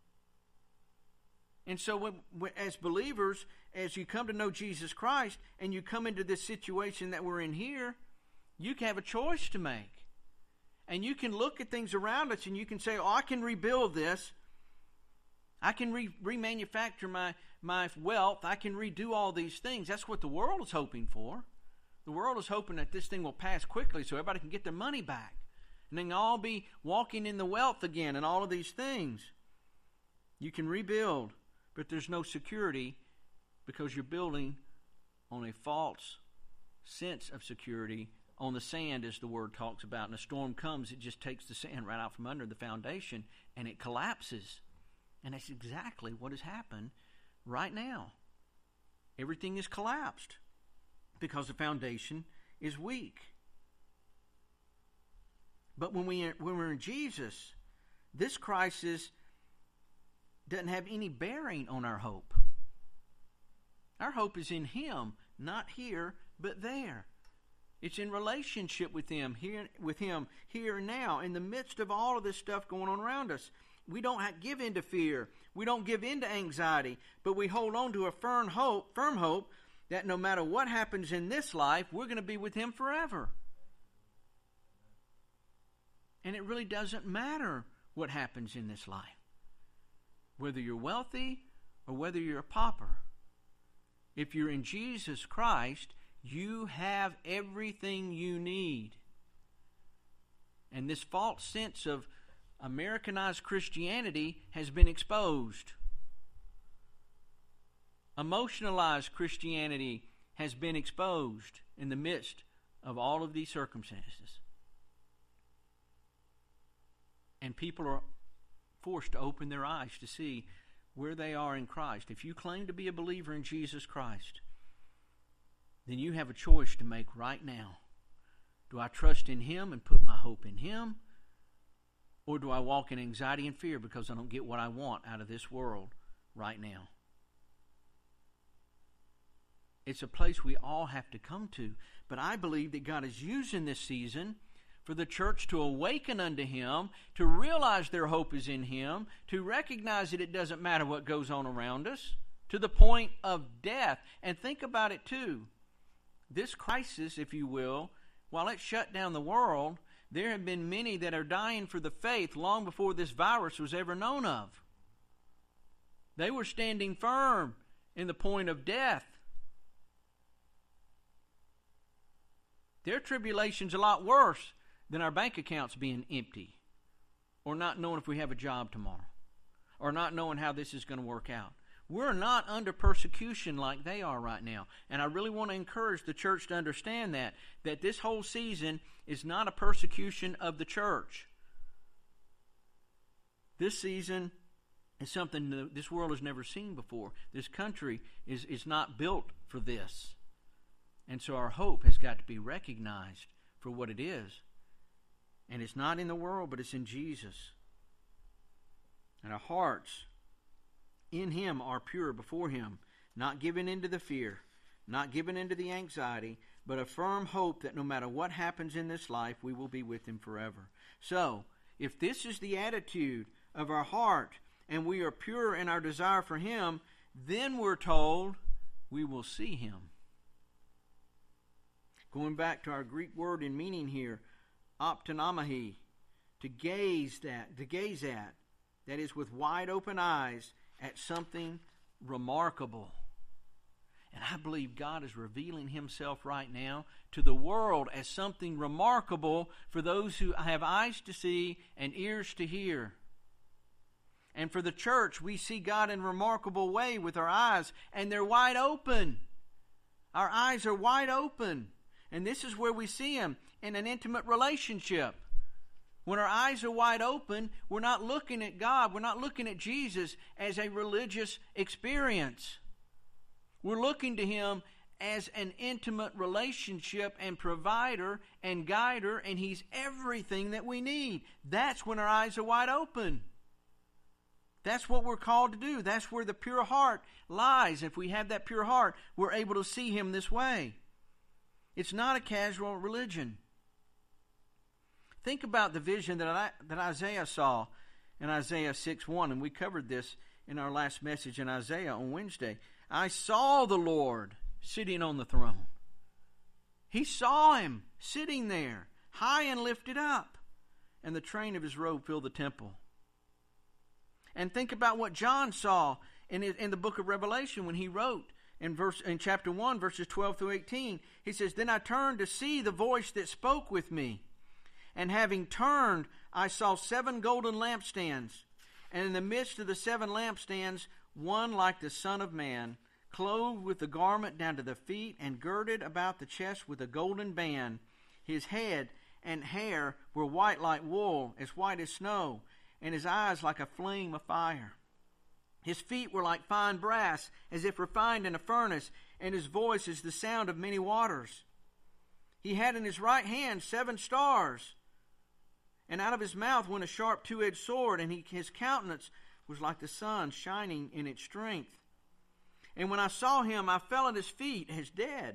And so as believers, as you come to know Jesus Christ and you come into this situation that we're in here, you have a choice to make. And you can look at things around us and you can say, oh, I can rebuild this. I can remanufacture my wealth. I can redo all these things. That's what the world is hoping for. The world is hoping that this thing will pass quickly so everybody can get their money back. And then all be walking in the wealth again and all of these things. You can rebuild, but there's no security because you're building on a false sense of security on the sand, as the word talks about. And a storm comes, it just takes the sand right out from under the foundation and it collapses. And that's exactly what has happened right now. Everything is collapsed because the foundation is weak. But when we're in Jesus, this crisis doesn't have any bearing on our hope. Our hope is in Him, not here, but there. It's in relationship with Him here and now, in the midst of all of this stuff going on around us. We don't give in to fear. We don't give in to anxiety, but we hold on to a firm hope that no matter what happens in this life, we're going to be with Him forever. And it really doesn't matter what happens in this life, whether you're wealthy or whether you're a pauper. If you're in Jesus Christ, you have everything you need. And this false sense of Americanized Christianity has been exposed. Emotionalized Christianity has been exposed in the midst of all of these circumstances. And people are forced to open their eyes to see where they are in Christ. If you claim to be a believer in Jesus Christ, then you have a choice to make right now. Do I trust in Him and put my hope in Him? Or do I walk in anxiety and fear because I don't get what I want out of this world right now? It's a place we all have to come to. But I believe that God is using this season for the church to awaken unto Him, to realize their hope is in Him, to recognize that it doesn't matter what goes on around us, to the point of death. And think about it too. This crisis, if you will, while it shut down the world, there have been many that are dying for the faith long before this virus was ever known of. They were standing firm in the point of death. Their tribulation's a lot worse than our bank accounts being empty, or not knowing if we have a job tomorrow, or not knowing how this is going to work out. We're not under persecution like they are right now. And I really want to encourage the church to understand that this whole season is not a persecution of the church. This season is something this world has never seen before. This country is not built for this. And so our hope has got to be recognized for what it is. And it's not in the world, but it's in Jesus. And our hearts in Him are pure before Him, not given into the fear, not given into the anxiety, but a firm hope that no matter what happens in this life, we will be with Him forever. So, if this is the attitude of our heart, and we are pure in our desire for Him, then we're told we will see Him. Going back to our Greek word in meaning here, optonomai, to gaze at, that is with wide open eyes at something remarkable. And I believe God is revealing Himself right now to the world as something remarkable for those who have eyes to see and ears to hear. And for the church, we see God in a remarkable way with our eyes, and they're wide open. Our eyes are wide open. And this is where we see Him in an intimate relationship. When our eyes are wide open, we're not looking at God, we're not looking at Jesus as a religious experience. We're looking to Him as an intimate relationship and provider and guider, and He's everything that we need. That's when our eyes are wide open. That's what we're called to do. That's where the pure heart lies. If we have that pure heart, we're able to see Him this way. It's not a casual religion. Think about the vision that Isaiah saw in Isaiah 6:1, and we covered this in our last message in Isaiah on Wednesday. I saw the Lord sitting on the throne. He saw Him sitting there, high and lifted up, and the train of His robe filled the temple. And think about what John saw in the book of Revelation when he wrote in chapter 1, verses 12 through 18. He says, Then I turned to see the voice that spoke with me. And having turned, I saw 7 golden lampstands. And in the midst of the 7 lampstands, one like the Son of Man, clothed with the garment down to the feet, and girded about the chest with a golden band. His head and hair were white like wool, as white as snow, and his eyes like a flame of fire. His feet were like fine brass, as if refined in a furnace, and his voice is the sound of many waters. He had in his right hand 7 stars, and out of his mouth went a sharp 2-edged sword, and his countenance was like the sun shining in its strength. And when I saw him, I fell at his feet as dead.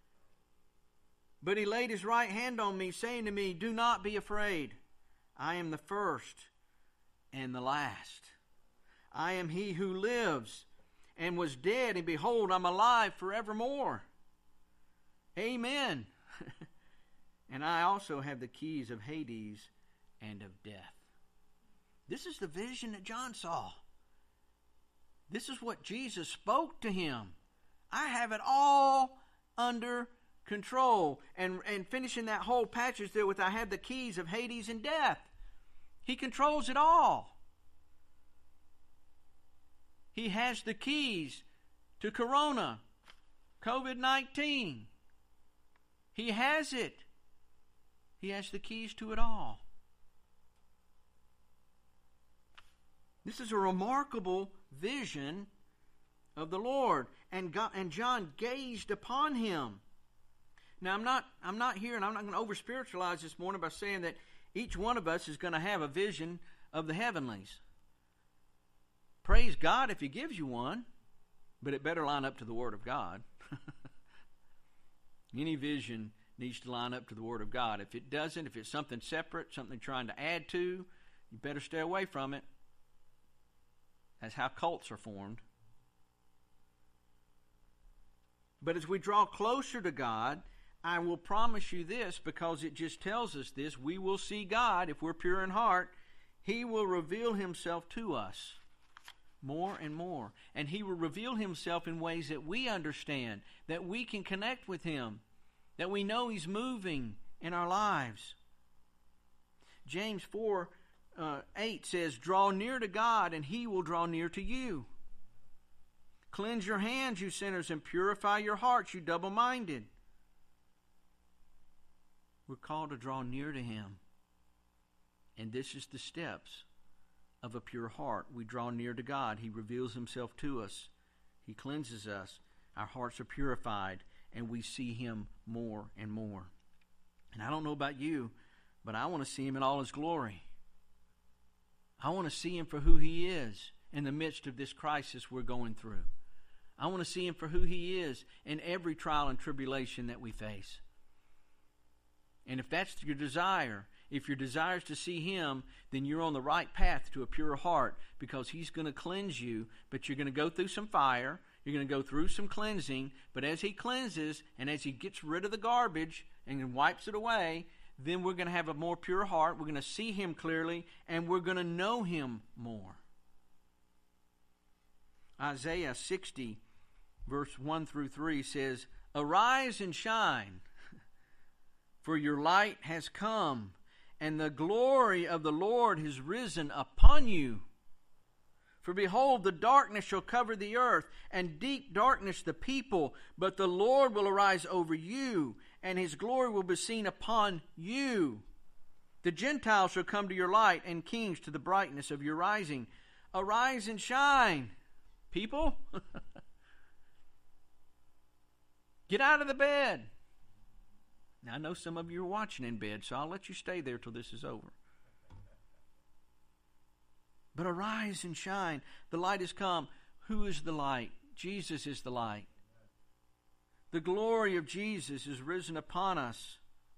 But he laid his right hand on me, saying to me, Do not be afraid. I am the first and the last. I am he who lives and was dead, and behold, I'm alive forevermore. Amen. And I also have the keys of Hades and of death. This is the vision that John saw. This is what Jesus spoke to him. I have it all under control. And finishing that whole passage there with I have the keys of Hades and death. He controls it all. He has the keys to Corona, COVID-19. He has it. He has the keys to it all. This is a remarkable vision of the Lord, and John gazed upon Him. Now, I'm not here, and I'm not going to over spiritualize this morning by saying that each one of us is going to have a vision of the heavenlies. Praise God if He gives you one, but it better line up to the Word of God. Any vision needs to line up to the Word of God. If it doesn't, if it's something separate, something trying to add to, you better stay away from it. That's how cults are formed. But as we draw closer to God, I will promise you this, because it just tells us this, we will see God if we're pure in heart. He will reveal Himself to us more and more. And He will reveal Himself in ways that we understand, that we can connect with Him, that we know He's moving in our lives. James 4:8 says, Draw near to God, and He will draw near to you. Cleanse your hands, you sinners, and purify your hearts, you double-minded. We're called to draw near to Him. And this is the steps of a pure heart. We draw near to God. He reveals Himself to us. He cleanses us. Our hearts are purified. and we see Him more and more. And I don't know about you, but I want to see Him in all His glory. I want to see Him for who He is in the midst of this crisis we're going through. I want to see Him for who He is in every trial and tribulation that we face. And if that's your desire, if your desire is to see Him, then you're on the right path to a pure heart, because He's going to cleanse you, but you're going to go through some fire, you're going to go through some cleansing, but as He cleanses and as He gets rid of the garbage and wipes it away, then we're going to have a more pure heart, we're going to see Him clearly, and we're going to know Him more. Isaiah 60, verse 1 through 3 says, "Arise and shine, for your light has come, and the glory of the Lord has risen upon you. For behold, the darkness shall cover the earth, and deep darkness the people. But the Lord will arise over you, and His glory will be seen upon you. The Gentiles shall come to your light, and kings to the brightness of your rising." Arise and shine, people. Get out of the bed. Now, I know some of you are watching in bed, so I'll let you stay there till this is over. But arise and shine. The light has come. Who is the light? Jesus is the light. The glory of Jesus is risen upon us.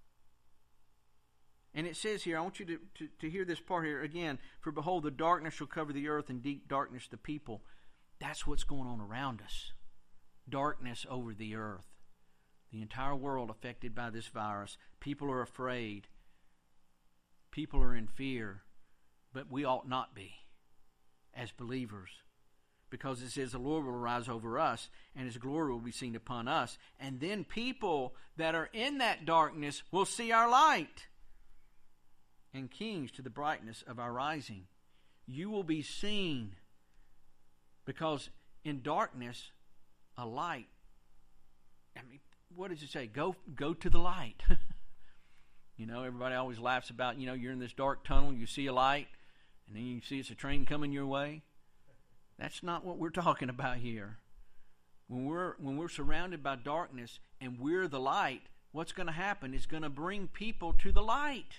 And it says here, I want you to hear this part here again. "For behold, the darkness shall cover the earth, and deep darkness the people." That's what's going on around us. Darkness over the earth. The entire world affected by this virus. People are afraid. People are in fear. But we ought not be as believers. Because it says the Lord will arise over us, and His glory will be seen upon us. And then people that are in that darkness will see our light. And kings to the brightness of our rising. You will be seen. Because in darkness, a light. What does it say? Go to the light. You know, everybody always laughs about, you're in this dark tunnel, you see a light, and then you see it's a train coming your way. That's not what we're talking about here. When we're surrounded by darkness and we're the light, what's going to happen is going to bring people to the light.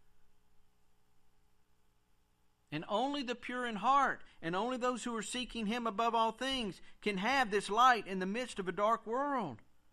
And only the pure in heart, and only those who are seeking Him above all things, can have this light in the midst of a dark world.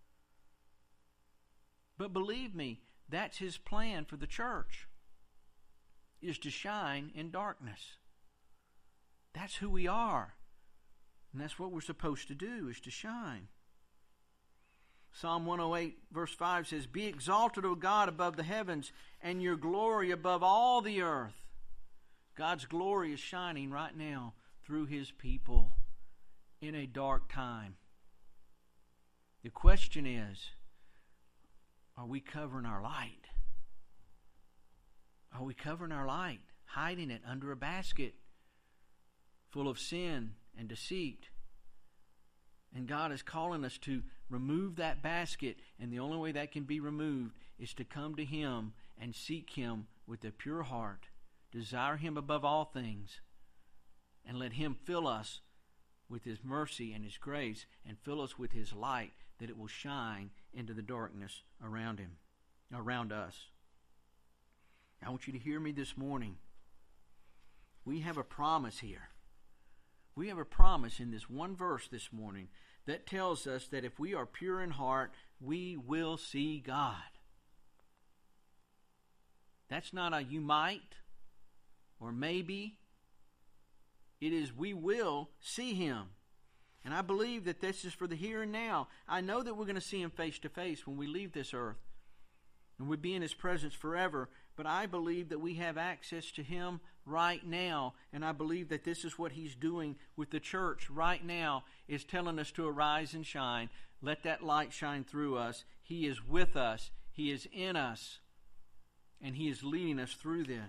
But believe me, that's His plan for the church, is to shine in darkness. That's who we are. And that's what we're supposed to do, is to shine. Psalm 108 verse 5 says, "Be exalted, O God, above the heavens, and your glory above all the earth." God's glory is shining right now through His people in a dark time. The question is, are we covering our light? Are we covering our light, hiding it under a basket full of sin and deceit? And God is calling us to remove that basket, and the only way that can be removed is to come to Him and seek Him with a pure heart. Desire Him above all things, and let Him fill us with His mercy and His grace, and fill us with His light, that it will shine into the darkness around us. I want you to hear me this morning. We have a promise here. We have a promise in this one verse this morning that tells us that if we are pure in heart, we will see God. That's not a you might or maybe. It is we will see Him. And I believe that this is for the here and now. I know that we're going to see Him face to face when we leave this earth. And we'll be in His presence forever. But I believe that we have access to Him right now. And I believe that this is what He's doing with the church right now, is telling us to arise and shine. Let that light shine through us. He is with us. He is in us. And He is leading us through this.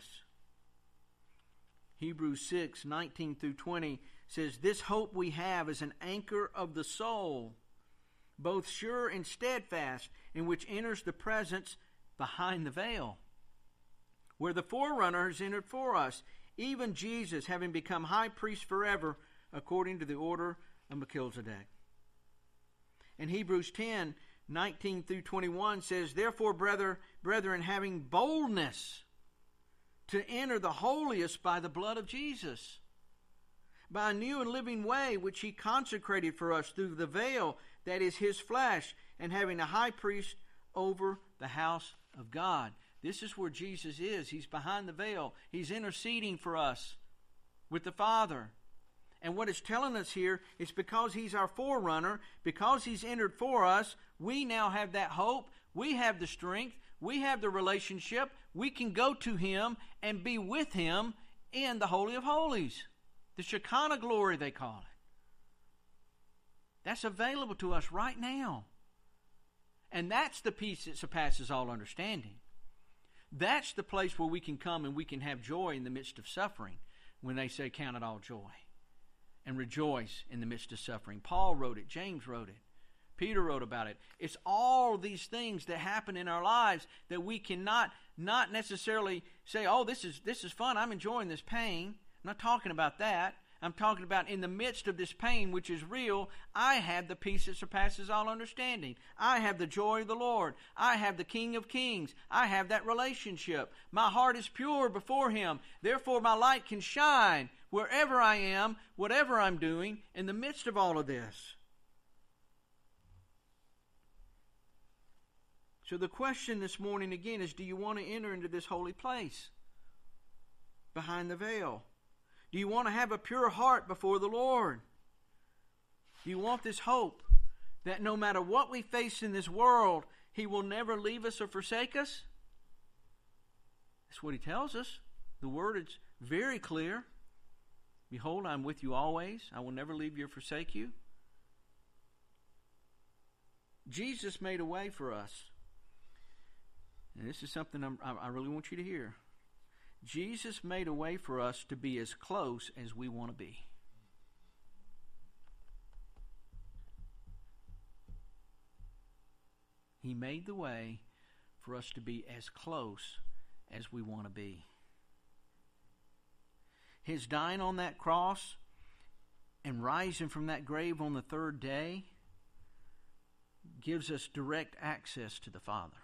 Hebrews 6:19 through 20 says, "This hope we have is an anchor of the soul, both sure and steadfast, in which enters the presence behind the veil, where the forerunner has entered for us, even Jesus, having become high priest forever, according to the order of Melchizedek." In Hebrews 10, 19 through 21 says, "Therefore, brethren, having boldness to enter the holiest by the blood of Jesus, by a new and living way which he consecrated for us through the veil that is his flesh, and having a high priest over the house of God." This is where Jesus is. He's behind the veil. He's interceding for us with the Father. And what it's telling us here is because he's our forerunner, because he's entered for us, we now have that hope, we have the strength, we have the relationship, we can go to him and be with him in the Holy of Holies. The Shekinah glory, they call it. That's available to us right now. And that's the peace that surpasses all understanding. That's the place where we can come and we can have joy in the midst of suffering, when they say count it all joy and rejoice in the midst of suffering. Paul wrote it. James wrote it. Peter wrote about it. It's all these things that happen in our lives that we cannot not necessarily say, oh, this is fun. I'm enjoying this pain. I'm not talking about that. I'm talking about in the midst of this pain, which is real, I have the peace that surpasses all understanding. I have the joy of the Lord. I have the King of Kings. I have that relationship. My heart is pure before him. Therefore, my light can shine wherever I am, whatever I'm doing, in the midst of all of this. So the question this morning again is, do you want to enter into this holy place behind the veil? Do you want to have a pure heart before the Lord? Do you want this hope that no matter what we face in this world, he will never leave us or forsake us? That's what he tells us. The word is very clear. Behold, I'm with you always. I will never leave you or forsake you. Jesus made a way for us. And this is something I really want you to hear. Jesus made a way for us to be as close as we want to be. He made the way for us to be as close as we want to be. His dying on that cross and rising from that grave on the third day gives us direct access to the Father.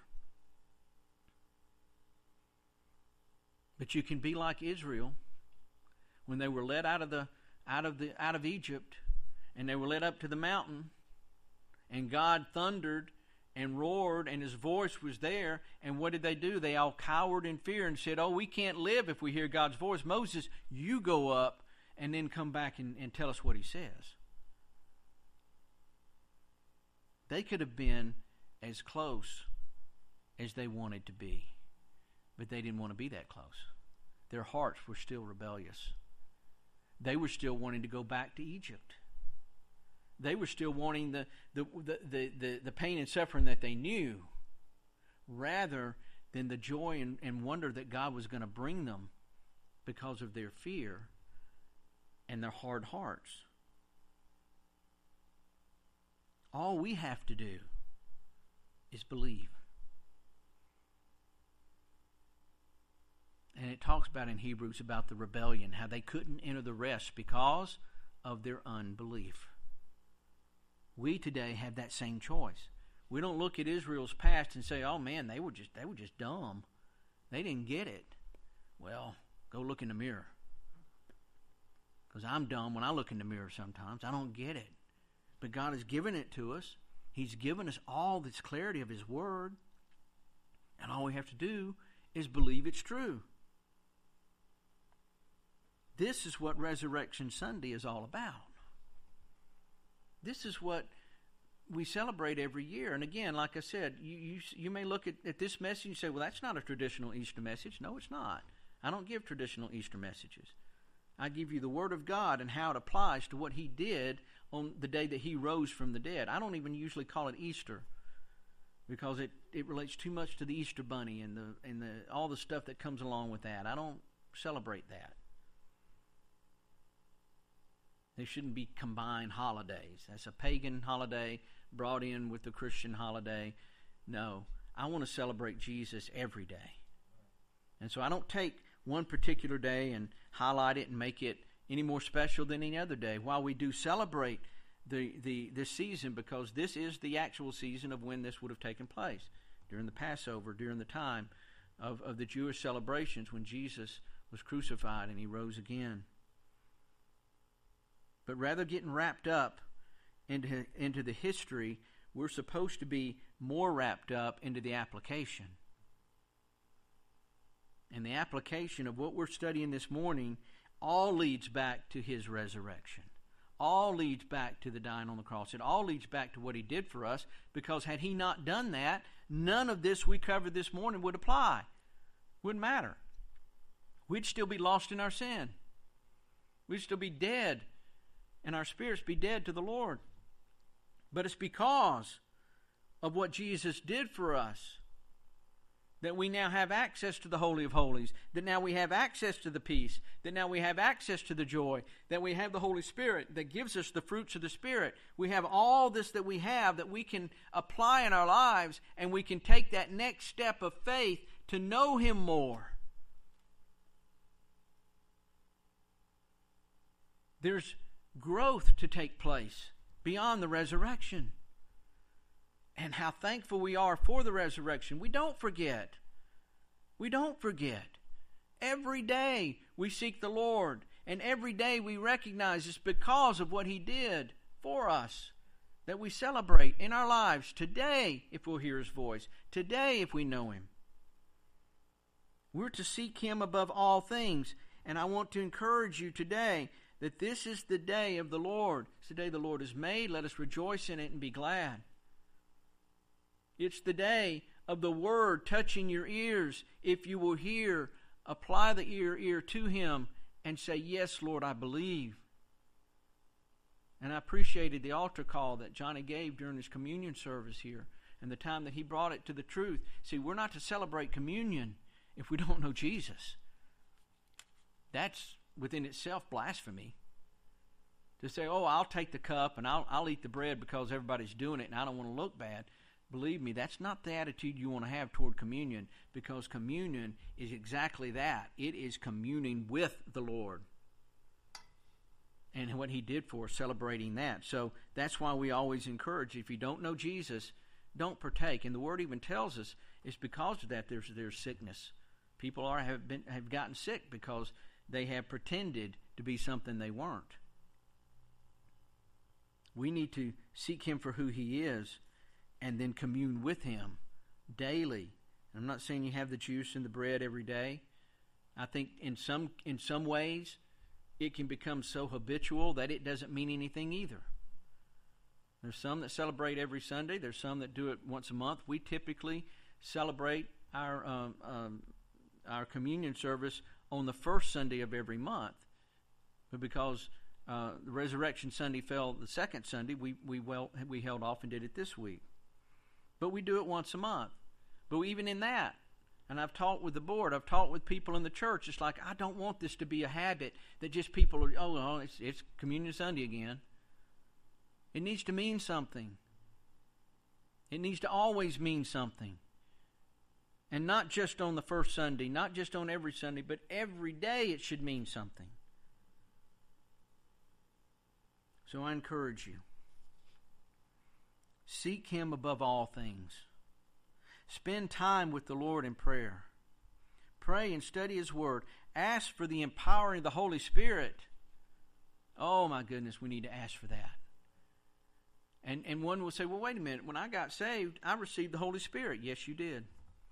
But you can be like Israel when they were led out of Egypt, and they were led up to the mountain, and God thundered and roared, and his voice was there. And what did they do? They all cowered in fear and said, "Oh, we can't live if we hear God's voice. Moses, you go up and then come back and tell us what he says." They could have been as close as they wanted to be. But they didn't want to be that close. Their hearts were still rebellious. They were still wanting to go back to Egypt. They were still wanting the pain and suffering that they knew, rather than the joy and wonder that God was going to bring them because of their fear and their hard hearts. All we have to do is believe. And it talks about in Hebrews about the rebellion, how they couldn't enter the rest because of their unbelief. We today have that same choice. We don't look at Israel's past and say, "Oh man, they were just dumb. They didn't get it." Well, go look in the mirror. Because I'm dumb when I look in the mirror sometimes. I don't get it. But God has given it to us. He's given us all this clarity of his word. And all we have to do is believe it's true. This is what Resurrection Sunday is all about. This is what we celebrate every year. And again, like I said, you may look at this message and say, well, that's not a traditional Easter message. No, it's not. I don't give traditional Easter messages. I give you the Word of God and how it applies to what he did on the day that he rose from the dead. I don't even usually call it Easter because it relates too much to the Easter bunny and all the stuff that comes along with that. I don't celebrate that. They shouldn't be combined holidays. That's a pagan holiday brought in with the Christian holiday. No, I want to celebrate Jesus every day. And so I don't take one particular day and highlight it and make it any more special than any other day. While we do celebrate this season, because this is the actual season of when this would have taken place, during the Passover, during the time of the Jewish celebrations when Jesus was crucified and he rose again. But rather getting wrapped up into the history, we're supposed to be more wrapped up into the application. And the application of what we're studying this morning all leads back to his resurrection. All leads back to the dying on the cross. It all leads back to what he did for us, because had he not done that, none of this we covered this morning would apply. Wouldn't matter. We'd still be lost in our sin. We'd still be dead, and our spirits be dead to the Lord. But it's because of what Jesus did for us that we now have access to the Holy of Holies, that now we have access to the peace, that now we have access to the joy, that we have the Holy Spirit that gives us the fruits of the Spirit. We have all this that we have that we can apply in our lives, and we can take that next step of faith to know him more. There's growth to take place beyond the resurrection. And how thankful we are for the resurrection. We don't forget. We don't forget. Every day we seek the Lord, and every day we recognize it's because of what he did for us that we celebrate in our lives today, if we'll hear his voice, today if we know him. We're to seek him above all things, and I want to encourage you today that this is the day of the Lord. It's the day the Lord has made. Let us rejoice in it and be glad. It's the day of the word touching your ears. If you will hear, apply the ear to him and say, yes, Lord, I believe. And I appreciated the altar call that Johnny gave during his communion service here and the time that he brought it to the truth. See, we're not to celebrate communion if we don't know Jesus. That's within itself blasphemy. To say, oh, I'll take the cup and I'll eat the bread because everybody's doing it and I don't want to look bad. Believe me, that's not the attitude you want to have toward communion, because communion is exactly that. It is communing with the Lord and what he did for us, celebrating that. So that's why we always encourage, if you don't know Jesus, don't partake. And the word even tells us it's because of that there's sickness. People have gotten sick because they have pretended to be something they weren't. We need to seek him for who he is, and then commune with him daily. I'm not saying you have the juice and the bread every day. I think in some ways it can become so habitual that it doesn't mean anything either. There's some that celebrate every Sunday. There's some that do it once a month. We typically celebrate our communion service on the first Sunday of every month. But because the Resurrection Sunday fell the second Sunday, we held off and did it this week. But we do it once a month. But even in that, and I've talked with the board, I've talked with people in the church, it's like, I don't want this to be a habit that just people are, it's Communion Sunday again. It needs to mean something. It needs to always mean something. And not just on the first Sunday, not just on every Sunday, but every day it should mean something. So I encourage you. Seek him above all things. Spend time with the Lord in prayer. Pray and study his word. Ask for the empowering of the Holy Spirit. Oh my goodness, we need to ask for that. And one will say, well, wait a minute. When I got saved, I received the Holy Spirit. Yes, you did.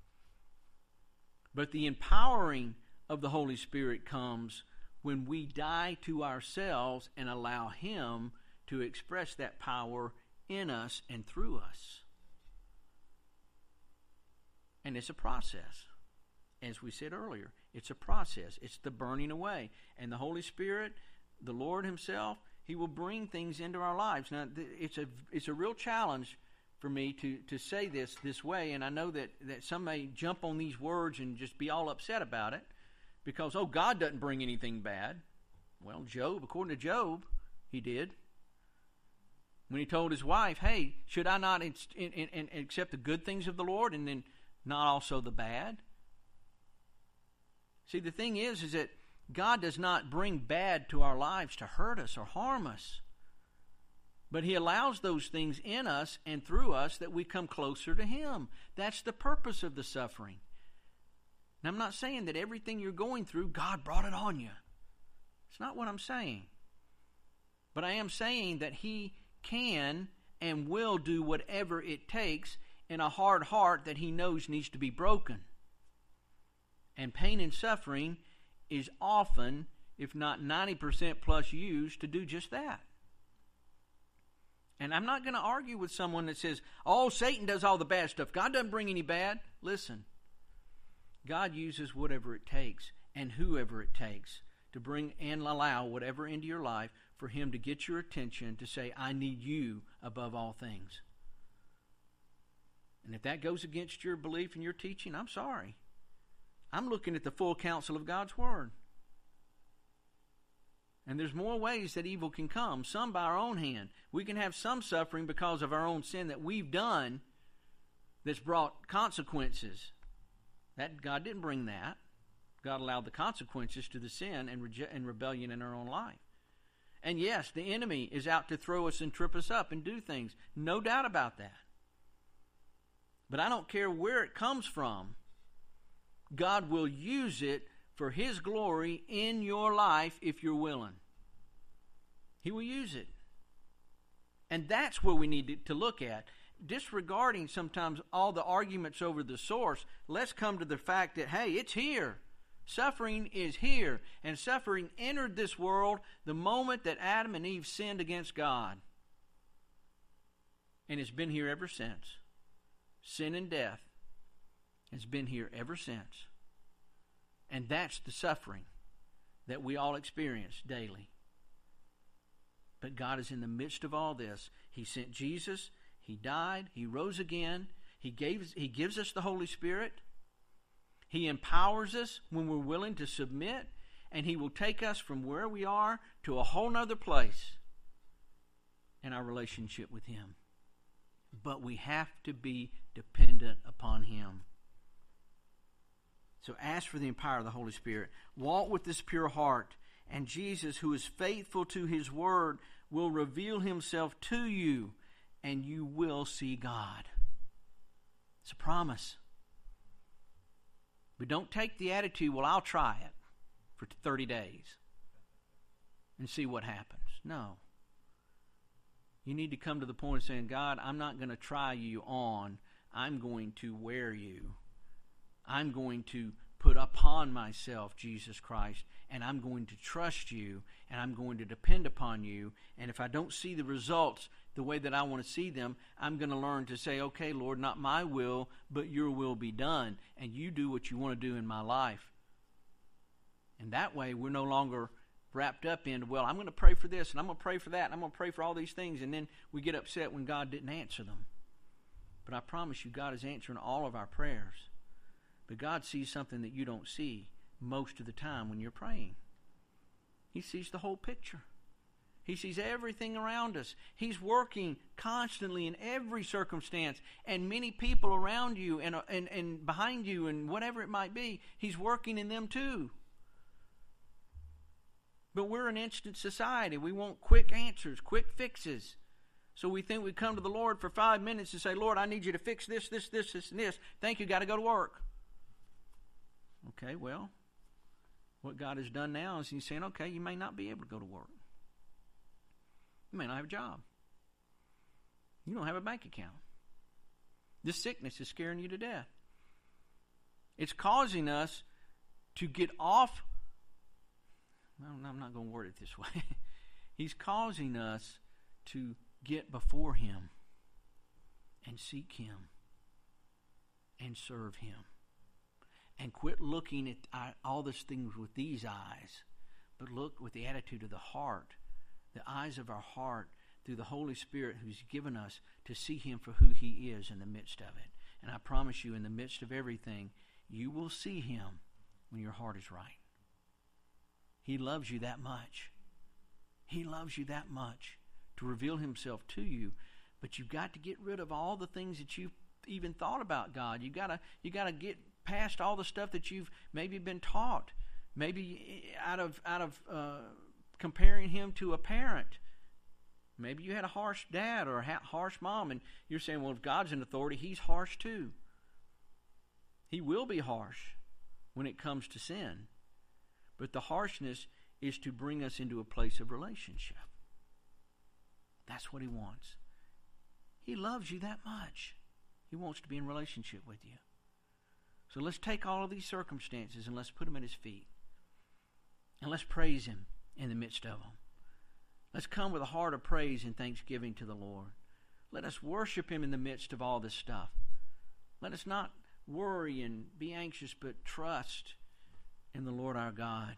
But the empowering of the Holy Spirit comes when we die to ourselves and allow him to express that power in us and through us. And it's a process. As we said earlier, it's a process. It's the burning away. And the Holy Spirit, the Lord himself, he will bring things into our lives. Now, it's a real challenge for me to say this way, and I know that some may jump on these words and just be all upset about it because, God doesn't bring anything bad. Well, according to Job, he did. When he told his wife, hey, should I not accept the good things of the Lord and then not also the bad? See, the thing is that God does not bring bad to our lives to hurt us or harm us. But He allows those things in us and through us that we come closer to Him. That's the purpose of the suffering. Now, I'm not saying that everything you're going through, God brought it on you. It's not what I'm saying. But I am saying that He can and will do whatever it takes in a hard heart that He knows needs to be broken. And pain and suffering is often, if not 90% plus, used to do just that. And I'm not going to argue with someone that says, oh, Satan does all the bad stuff. God doesn't bring any bad. Listen, God uses whatever it takes and whoever it takes to bring and allow whatever into your life for Him to get your attention to say, I need you above all things. And if that goes against your belief and your teaching, I'm sorry. I'm looking at the full counsel of God's Word. And there's more ways that evil can come, some by our own hand. We can have some suffering because of our own sin that we've done that's brought consequences. That God didn't bring that. God allowed the consequences to the sin and rebellion in our own life. And yes, the enemy is out to throw us and trip us up and do things. No doubt about that. But I don't care where it comes from. God will use it for His glory in your life if you're willing. He will use it. And that's where we need to look at. Disregarding sometimes all the arguments over the source, let's come to the fact that, hey, it's here. Suffering is here. And suffering entered this world the moment that Adam and Eve sinned against God. And it's been here ever since. Sin and death has been here ever since. And that's the suffering that we all experience daily. But God is in the midst of all this. He sent Jesus. He died. He rose again. He gives us the Holy Spirit. He empowers us when we're willing to submit. And He will take us from where we are to a whole nother place in our relationship with Him. But we have to be dependent upon Him. So ask for the empower of the Holy Spirit. Walk with this pure heart. And Jesus, who is faithful to His Word, will reveal Himself to you. And you will see God. It's a promise. But don't take the attitude, well, I'll try it for 30 days and see what happens. No. You need to come to the point of saying, God, I'm not going to try you on. I'm going to wear you. I'm going to put upon myself Jesus Christ, and I'm going to trust you, and I'm going to depend upon you. And if I don't see the results the way that I want to see them, I'm going to learn to say, okay, Lord, not my will, but your will be done, and you do what you want to do in my life. And that way, we're no longer wrapped up in, well, I'm going to pray for this, and I'm going to pray for that, and I'm going to pray for all these things, and then we get upset when God didn't answer them. But I promise you, God is answering all of our prayers. But God sees something that you don't see most of the time when you're praying. He sees the whole picture. He sees everything around us. He's working constantly in every circumstance, and many people around you and behind you and whatever it might be, He's working in them too. But we're an instant society. We want quick answers, quick fixes. So we think we come to the Lord for 5 minutes and say, Lord, I need you to fix this, this, this, this, and this. Thank you, got to go to work. Okay, well, what God has done now is He's saying, okay, you may not be able to go to work. You may not have a job. You don't have a bank account. This sickness is scaring you to death. It's causing us to get off. Well, I'm not going to word it this way. He's causing us to get before Him and seek Him and serve Him. And quit looking at all these things with these eyes, but look with the attitude of the heart, the eyes of our heart through the Holy Spirit who's given us to see Him for who He is in the midst of it. And I promise you, in the midst of everything, you will see Him when your heart is right. He loves you that much. He loves you that much to reveal Himself to you. But you've got to get rid of all the things that you've even thought about God. You got to get past all the stuff that you've maybe been taught, maybe out of comparing Him to a parent, Maybe you had a harsh dad or a harsh mom, and you're saying, well, if God's in authority, he's harsh too. He will be harsh when it comes to sin. But the harshness is to bring us into a place of relationship. That's what he wants. He loves you that much. He wants to be in relationship with you. So let's take all of these circumstances and let's put them at his feet. And let's praise him in the midst of them. Let's come with a heart of praise and thanksgiving to the Lord. Let us worship him in the midst of all this stuff. Let us not worry and be anxious, but trust in the Lord our God,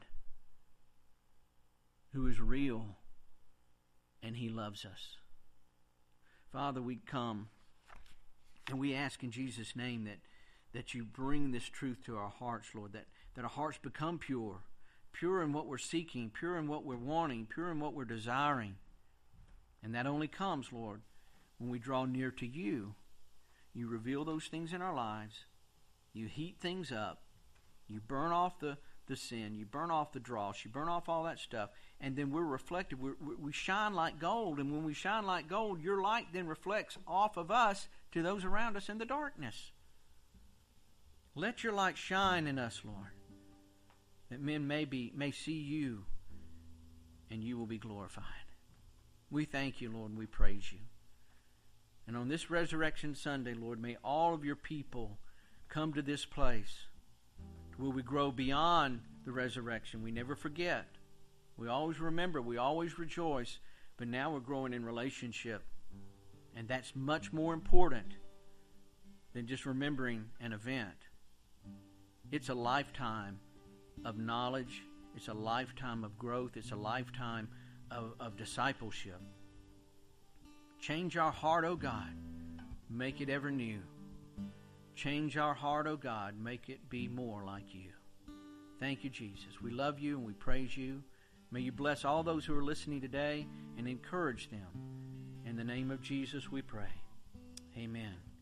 who is real and he loves us. Father, we come and we ask in Jesus' name that you bring this truth to our hearts, Lord, that our hearts become pure. Pure in what we're seeking, pure in what we're wanting, pure in what we're desiring. And that only comes, Lord, when we draw near to you. You reveal those things in our lives. You heat things up. You burn off the sin. You burn off the dross. You burn off all that stuff. And then we're reflective. We shine like gold. And when we shine like gold, your light then reflects off of us to those around us in the darkness. Let your light shine in us, Lord, that men may see you and you will be glorified. We thank you, Lord, and we praise you. And on this Resurrection Sunday, Lord, may all of your people come to this place where we grow beyond the resurrection. We never forget. We always remember. We always rejoice. But now we're growing in relationship. And that's much more important than just remembering an event. It's a lifetime of knowledge. It's a lifetime of growth. It's a lifetime of discipleship. Change our heart, O God. Make it ever new. Change our heart, O God. Make it be more like you. Thank you, Jesus. We love you and we praise you. May you bless all those who are listening today and encourage them. In the name of Jesus we pray. Amen.